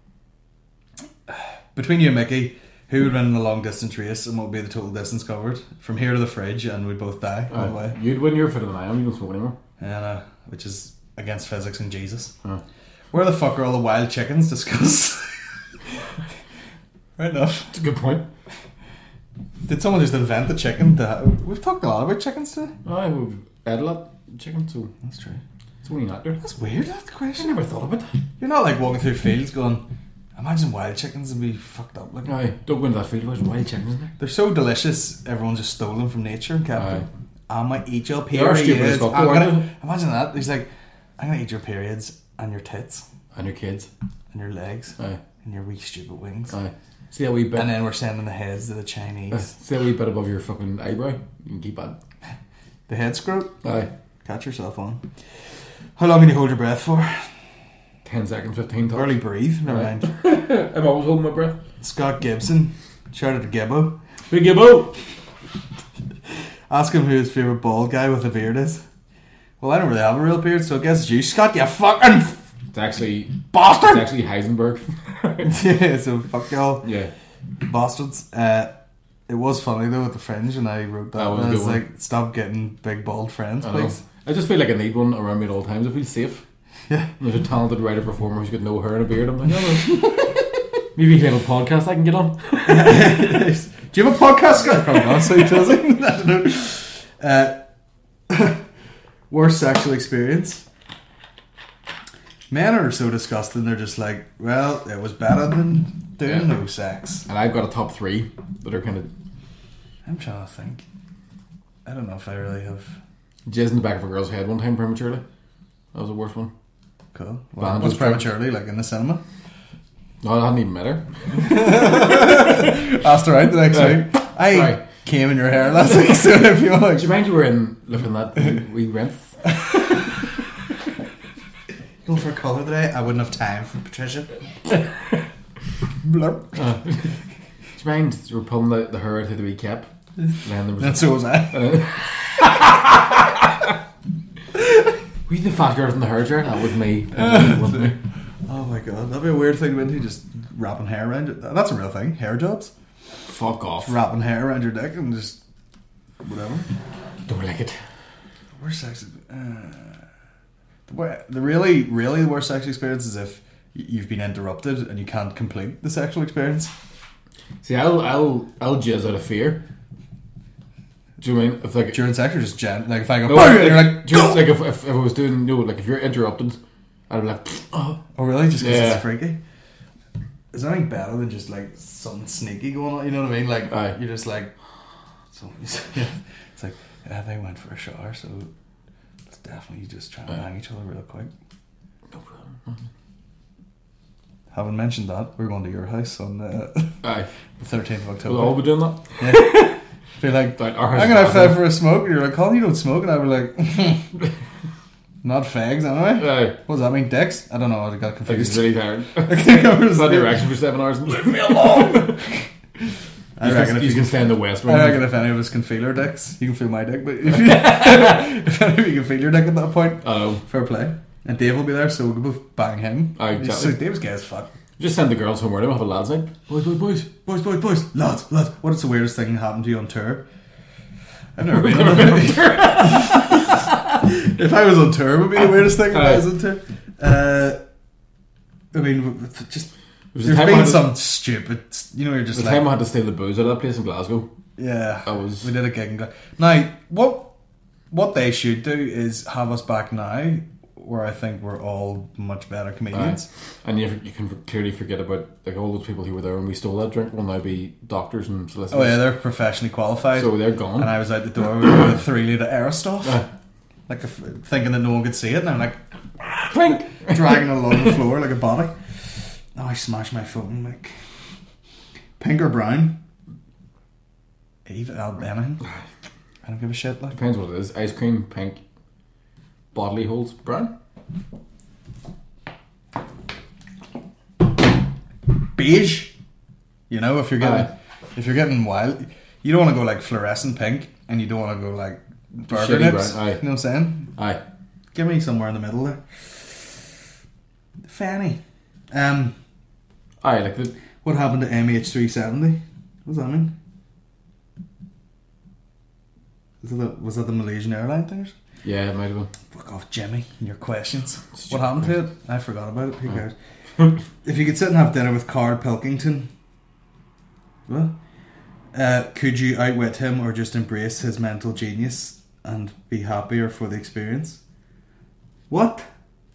Between you and Mickey, who would win in a long distance race and what would be the total distance covered? From here to the fridge and we'd both die all the way. You'd win, you're fitter than I am, you don't smoke anymore. Yeah, which is against physics and Jesus. Where the fuck are all the wild chickens discussed? Right enough. That's a good point. Did someone just invent the chicken? We've talked a lot about chickens today. We ate a lot of chicken, so that's true. It's only not there. That's weird, that's the question. I never thought about that. You're not like walking through fields going, imagine wild chickens and be fucked up. Like, aye, don't go into that field, there's wild chickens in there. They're so delicious, everyone just stole them from nature and kept them. I'm gonna eat your periods. Imagine that. He's like, I'm gonna eat your periods and your tits. And your kids. And your legs. Aye. And your wee stupid wings. Aye. See a wee bit. And then we're sending the heads to the Chinese. See a wee bit above your fucking eyebrow. You can keep that. The head scrote? Aye. Catch yourself on. How long can you hold your breath for? 10 seconds, 15 times. Barely breathe, never mind. I'm always holding my breath. Scott Gibson. Shout out to Gibbo. Big Gibbo! Ask him who his favourite bald guy with a beard is. Well, I don't really have a real beard, so I guess it's you, Scott, you fucking... It's actually... bastard! It's actually Heisenberg. Yeah, so fuck y'all. Yeah. Bastards. It was funny though with the fringe when I wrote that. I was like, stop getting big bald friends, please. I just feel like I need one around me at all times. I feel safe. Yeah. There's a talented writer performer who's got no hair and a beard. I'm like, maybe you can have a podcast I can get on. Do you have a podcast, Scott? Probably not, so he doesn't. I don't know. Worst sexual experience. Men are so disgusting, they're just like, well, it was better than doing no sex. And I've got a top 3 that are kind of... I'm trying to think. I don't know if I really have... Jizz in the back of a girl's head one time prematurely. That was the worst one. Cool. Well, what's prematurely, like in the cinema? No, I hadn't even met her. Asked her out the next week. I came in your hair last week, so if you want... Do you mind you were in looking at we went... Going for a colour today? I wouldn't have time for Patricia. Blurp. Do you mind you were pulling the hair out of the wee cap? And so was I. Were you the fat girl from the hair chair? That was me. Wasn't me. Oh my god, that'd be a weird thing, wouldn't you? Just wrapping hair around it. That's a real thing. Hair jobs. Fuck off. Just wrapping hair around your dick and just whatever. Don't like it. Worst sex. The really worst sexual experience is if you've been interrupted and you can't complete the sexual experience. See, I'll jizz out of fear. Do you mean if like during sex or just like if I go, no, and you're like, go! Like if I was doing like if you're interrupted, I'd be like, oh really? Just because it's freaky. Is there anything better than just like something sneaky going on? You know what I mean? Like you're just like, so it's like they went for a shower, so definitely just trying to hang each other real quick. No problem. Having mentioned that, we're going to your house on the Aye. 13th of October. We'll all be doing that. Yeah. Feel like, Like, I'm our house going is outside for a smoke. And you're like, Colin, you don't smoke. And I was like, not fags anyway. Aye. What does that mean? Dicks? I don't know. I got Like, it's confused. really tired. I It's not direction for 7 hours. Leave me alone. I reckon if you you can can stay in the west wing. I reckon if any of us can feel our dicks, you can feel my dick. But if, if any of you can feel your dick at that point, I know. fair play. And Dave will be there, so we'll both bang him. Aye, exactly. So Dave's gay as fuck. Just send the girls home early and have a lads night. Boys, lads. What is the weirdest thing that happened to you on tour? I've never been on tour. If I was on tour, it would be the weirdest thing if I was on tour. I mean, just was there's the time I been had to- some stupid. You know, you're just The like, time I had to steal the booze out of that place in Glasgow. yeah. we did a gig in Glasgow. Now, what they should do is have us back now, where I think we're all much better comedians. And you can clearly forget about like all those people who were there when we stole that drink will now be doctors and solicitors. Oh yeah, they're professionally qualified. So they're gone. And I was out the door with a 3-litre Aerostoff, Aye. like thinking that no one could see it, and I'm like Clink! dragging it along the floor like a body. Oh, I smashed my phone. Like pink or brown, even anything. I don't give a shit. Like Depends what it is. Ice cream, pink. Bodily holes, brown. beige. You know, if you're getting wild, you don't want to go like fluorescent pink, and you don't want to go like burger Shitty nips. brown, aye. You know what I'm saying? Aye. Give me somewhere in the middle there. Fanny. Aye, like the What happened to MH370? What does that mean? Was that the Malaysian airline thing? yeah, it might have been. Fuck off, Jimmy, and your questions. Stupid What happened to it? I forgot about it. Who cares? If you could sit and have dinner with Carl Pilkington, what? Could you outwit him or just embrace his mental genius and be happier for the experience? What?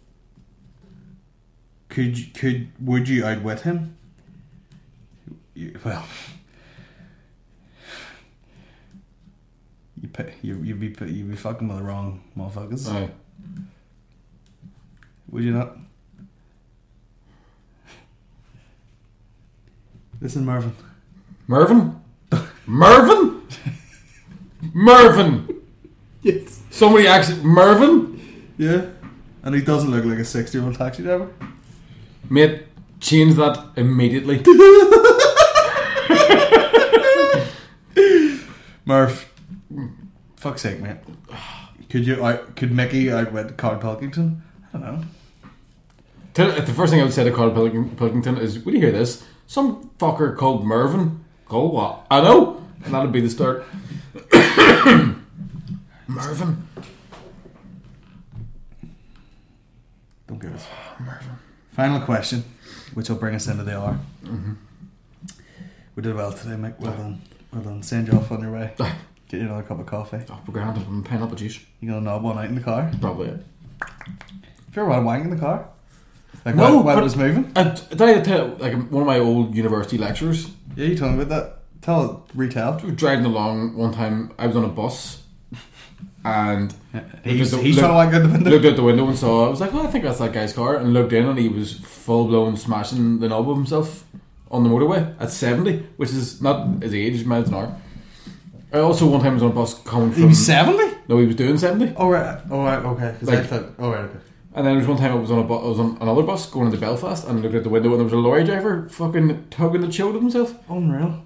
Would you outwit him? Well, you'd be fucking with the wrong motherfuckers. Aye. Would you not? Listen, Marvin. Mervyn? Mervyn? Mervyn! Yes. Somebody actually... Mervyn? Yeah. And he doesn't look like a 60-year-old taxi driver. Mate, change that immediately. Murph. Fuck's sake, mate. Could Mickey outwit Carl Pilkington? I don't know. The first thing I would say to Carl Pilkington is, would you hear this? Some fucker called Mervyn. Called what? I know. And that'd be the start. Mervyn. Don't give us. Final question, which will bring us into the hour. Mm-hmm. We did well today, Mick. Well done. Well done. Send you off on your way. Get you another cup of coffee. Oh, we're grand. I'm pineapple juice. You gonna knob one out in the car? Probably it. Have you ever had a wank in the car? Like No, while but- it was moving? Did I tell like one of my old university lecturers? Yeah, you told me about that. Retell. We were driving along one time. I was on a bus, and He's looked trying to wank out the window. Looked out the window and saw. I was like, "Oh, I think that's that guy's car." And looked in, and he was full blown smashing the knob of himself on the motorway at 70, which is not his age, miles an hour. I also one time was on a bus coming from. He was 70? No, he was doing 70. Oh right, okay. 'Cause Like- I thought, oh right, okay. And then there was one time I was on another bus going into Belfast, and I looked out the window, and there was a lorry driver fucking tugging the child of himself. Unreal.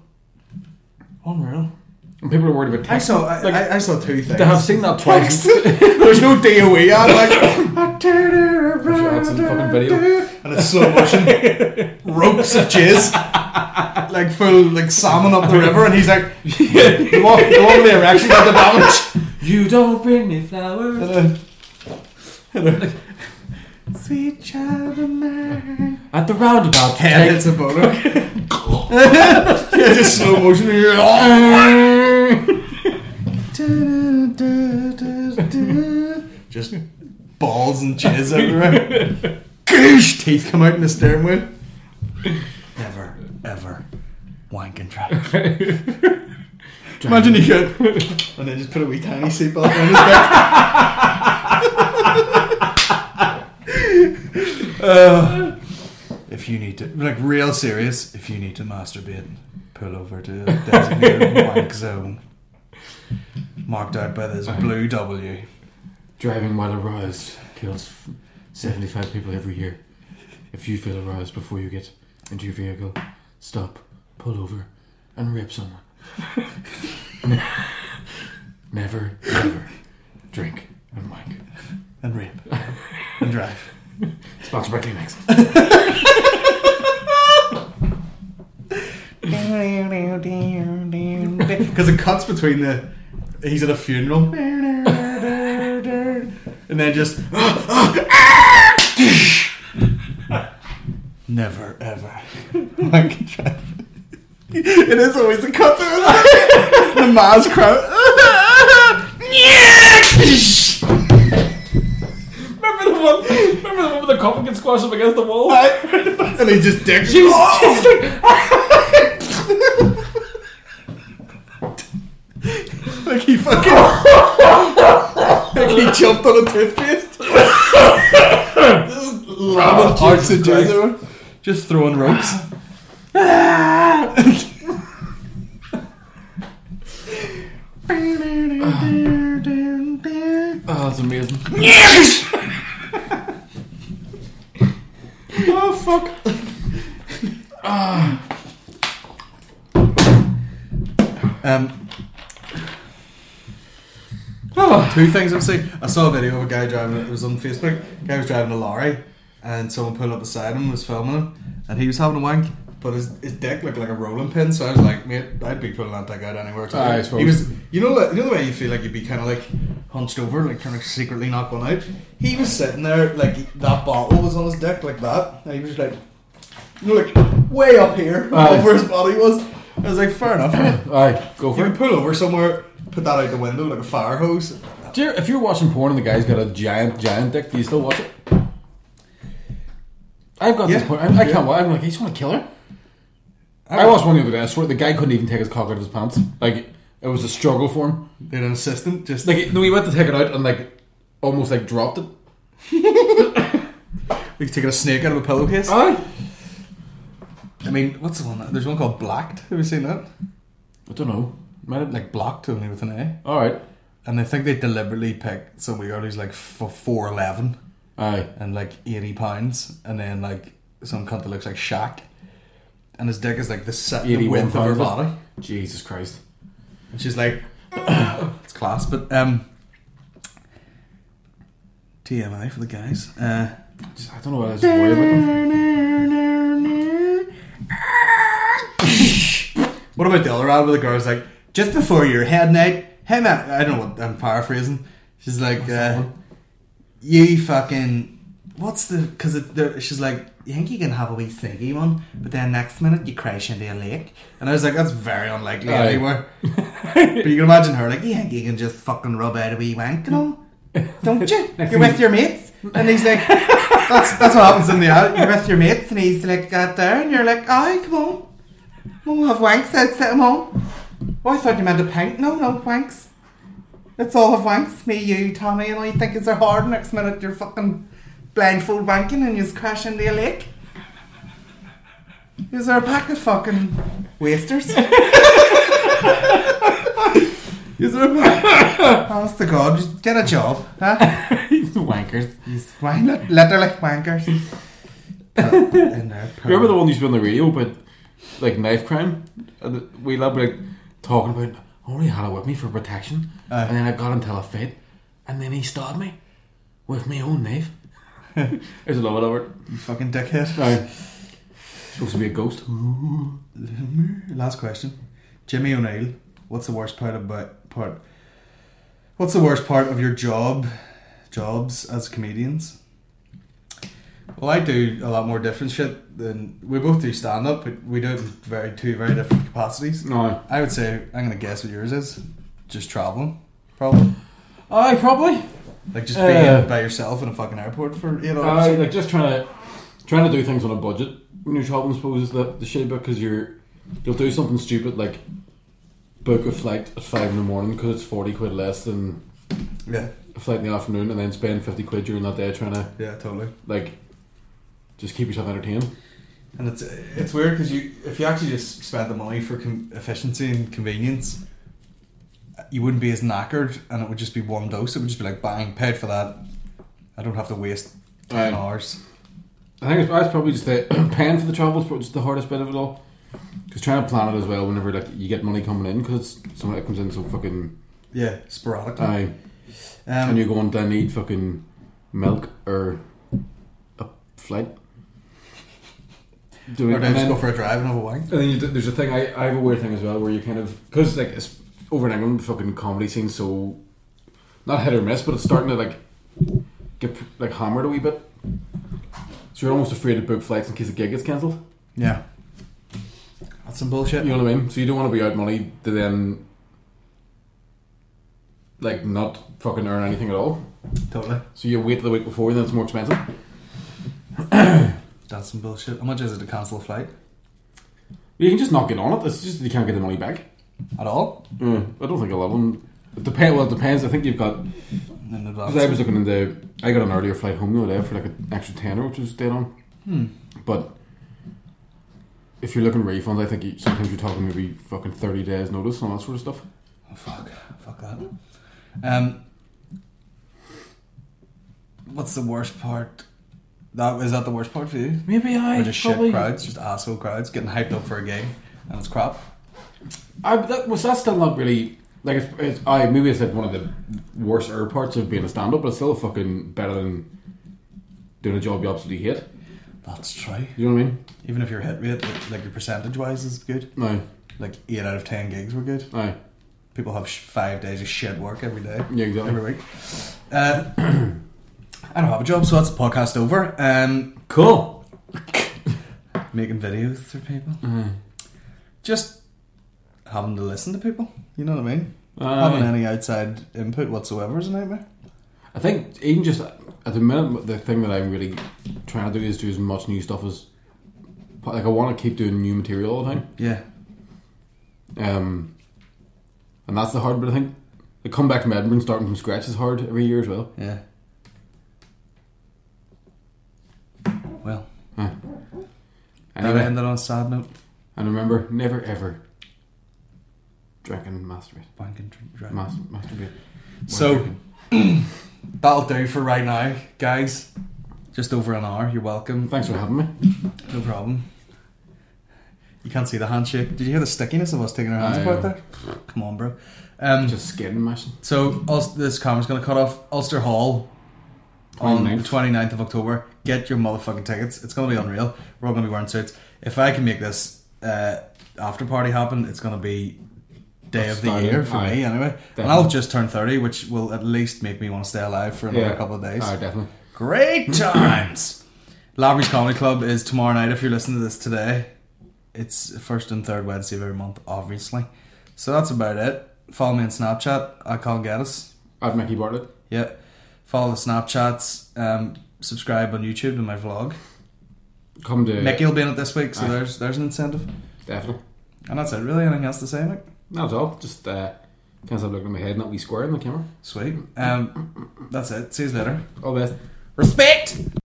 And people are worried about I text. saw two things. They have seen that twice. There's no DOE on like That's in the fucking video. and it's slow motion ropes of jizz like full like salmon up the river, and he's like the one with the erection got the damage. You don't bring me flowers. Sweet child of mine. At the roundabout. Head hits a boner. Yeah, just slow motion. Just balls and jizz everywhere. Goosh! Teeth come out in the steering wheel. Never, ever wank and try. Imagine you could, and then just put a wee tiny seatbelt on his back. If you need to, like, real serious, if you need to masturbate, pull over to a designated wank zone marked out by this blue W. Driving while aroused kills 75 people every year. If you feel aroused before you get into your vehicle, stop, pull over, and rape someone. Never, ever drink and wank. And rape. And drive. Sponsored by Kleenex. Because it cuts between he's at a funeral and then just never ever wank and drive. It is always a cut through the mass crowd. Remember the one where the coffin gets squashed up against the wall? And he just dicks. Like he fucking like he jumped on a toothpaste. Just landed oxygen everywhere. Just throwing ropes. Oh, that's amazing. Oh fuck. Two things I've seen. I saw a video of a guy driving. It was on Facebook. A guy was driving a lorry, and someone pulled up beside him and was filming him, and he was having a wank, but his dick looked like a rolling pin. So I was like, mate, I'd be pulling that dick out anywhere. I suppose. He was, you know the way you feel like you'd be kind of like hunched over, like trying to secretly knock one out. He was sitting there like that bottle was on his dick like that, and he was like, you know, like way up here, where his body was. I was like, fair enough. Aye, go for You it. can pull over somewhere, put that out the window like a fire hose. If you're watching porn and the guy's got a giant dick, do you still watch it? I've got this point. I can't watch. I'm like, I just want to kill her. I watched one the other day. I swear the guy couldn't even take his cock out of his pants. Like, it was a struggle for him. They had an assistant just Like, no, he went to take it out and like almost like dropped it. he's taking a snake out of a pillowcase. Aye. I mean, what's the one? There's one called Blacked. Have you seen that? I don't know. Might have Like Blocked only with an A. All right. And I think they deliberately picked some girl who's like 4'11" Aye. and like 80 pounds, and then like some cunt that looks like Shaq, and his dick is like the 81 width of her pounds. body. Jesus Christ. And she's like, it's class, but TMI for the guys. I don't know what I was worried about them. What about the other ad where the girl's like, just before you're heading out, hey man, I don't know what I'm paraphrasing. She's like, you fucking, what's the, because she's like, you think you can have a wee ciggy one, but then next minute you crash into a lake. And I was like, that's very unlikely anywhere. But you can imagine her like, you think you can just fucking rub out a wee wank, you know? Don't you? You're with your mates. And he's like, that's what happens in the ad. You're with your mates, and he's like, out there, and you're like, aye, come on. We'll have wanks outside them home. Oh, I thought you meant a pint. No, wanks. Let's all have wanks. Me, you, Tommy, and all you think is they're hard. Next minute you're fucking blindfold wanking and you just crash into a lake. Is there a pack of fucking wasters? Is there a pack? Honest to God, just get a job. Huh? Wankers. Literally wankers. In there, Remember the one used to be on the radio about like knife crime? And we love like talking about, I only had it with me for protection, and then I got into a fight, and then he stabbed me with my own knife. There's a lot of it. You fucking dickhead. Aye. Supposed to be a ghost. Last question. Jimmy O'Neill, what's the worst part What's the worst part of your jobs as comedians? Well, I do a lot more different shit than we both do stand up, but we do it in two very different capacities. No. I would say I'm gonna guess what yours is. Just traveling, probably. Aye, probably. Like just being by yourself in a fucking airport for 8 hours. Like just trying to do things on a budget when you're traveling. I suppose is the shit bit, because you'll do something stupid like book a flight at 5 in the morning because it's 40 quid less than a flight in the afternoon, and then spend 50 quid during that day trying to totally. like just keep yourself entertained. And it's weird because if you actually just spent the money for efficiency and convenience, you wouldn't be as knackered, and it would just be one dose. It would just be like, bang, paid for that. I don't have to waste 10 hours. I think it's probably just the paying for the travel is just the hardest bit of it all. Because trying to plan it as well whenever like you get money coming in, because something that comes in so fucking sporadically. Aye. And you're going to need fucking milk or a flight. Or then just go for a drive and have a wine. And then there's a thing, I have a weird thing as well where you kind of, because like it's, over in England, the fucking comedy scene so not hit or miss, but it's starting to like get like hammered a wee bit. So you're almost afraid to book flights in case a gig gets cancelled. Yeah, that's some bullshit. You know what I mean? So you don't want to be out money to then like not fucking earn anything at all. Totally. So you wait the week before, and then it's more expensive. That's some bullshit. How much is it to cancel a flight? You can just not get on it. It's just you can't get the money back at all. I don't think a lot of them. It depends. I think you've got. Because I was looking into. I got an earlier flight home the other day for like an extra tenner, which was dead on. But if you're looking at refunds, I think sometimes you're talking maybe fucking 30 days notice and all that sort of stuff. Oh fuck that. What's the worst part? Is that the worst part for you? Maybe or just shit crowds, just asshole crowds getting hyped up for a gig and it's crap. That's still not really like maybe it's like one of the worst parts of being a stand-up, but it's still fucking better than doing a job you absolutely hate. That's true. You know what I mean? Even if your hit rate, like your percentage wise, is good. Aye. Like 8 out of 10 gigs were good. Aye. People have 5 days of shit work every day. Yeah, exactly. Every week. I don't have a job, so that's the podcast over. Cool. Making videos for people. Just having to listen to people. You know what I mean? Having any outside input whatsoever is a nightmare. I think even just at the minute, the thing that I'm really trying to do is do as much new stuff as like I want to keep doing new material all the time. Yeah. And that's the hard bit. I think the comeback from Edinburgh, starting from scratch, is hard every year as well. Yeah. Well. Anyway, that ended on a sad note. And remember, never ever drink and masturbate. Masturbate. So that'll do for right now, guys. Just over an hour. You're welcome. Thanks for having me. No problem. You can't see the handshake. Did you hear the stickiness of us taking our hands apart there? Come on, bro. Just skin mashing. So this camera's going to cut off. Ulster Hall on the 29th of October. Get your motherfucking tickets. It's going to be unreal. We're all going to be wearing suits. If I can make this after party happen, it's going to be day of the year for me anyway. Definitely. And I'll just turn 30, which will at least make me want to stay alive for another couple of days. Definitely. Great times. Lavery's Comedy Club is tomorrow night if you're listening to this today. It's first and third Wednesday of every month, obviously. So that's about it. Follow me on Snapchat at Colin Geddes. At Mickey Bartlett. Yeah. Follow the Snapchats. Subscribe on YouTube to my vlog. Come to Mickey will be in it this week, so there's an incentive. Definitely. And that's it, really. Anything else to say, Mick? Not at all. Just can't stop looking at my head and that wee square in the camera. Sweet. That's it. See you later. All the best. Respect!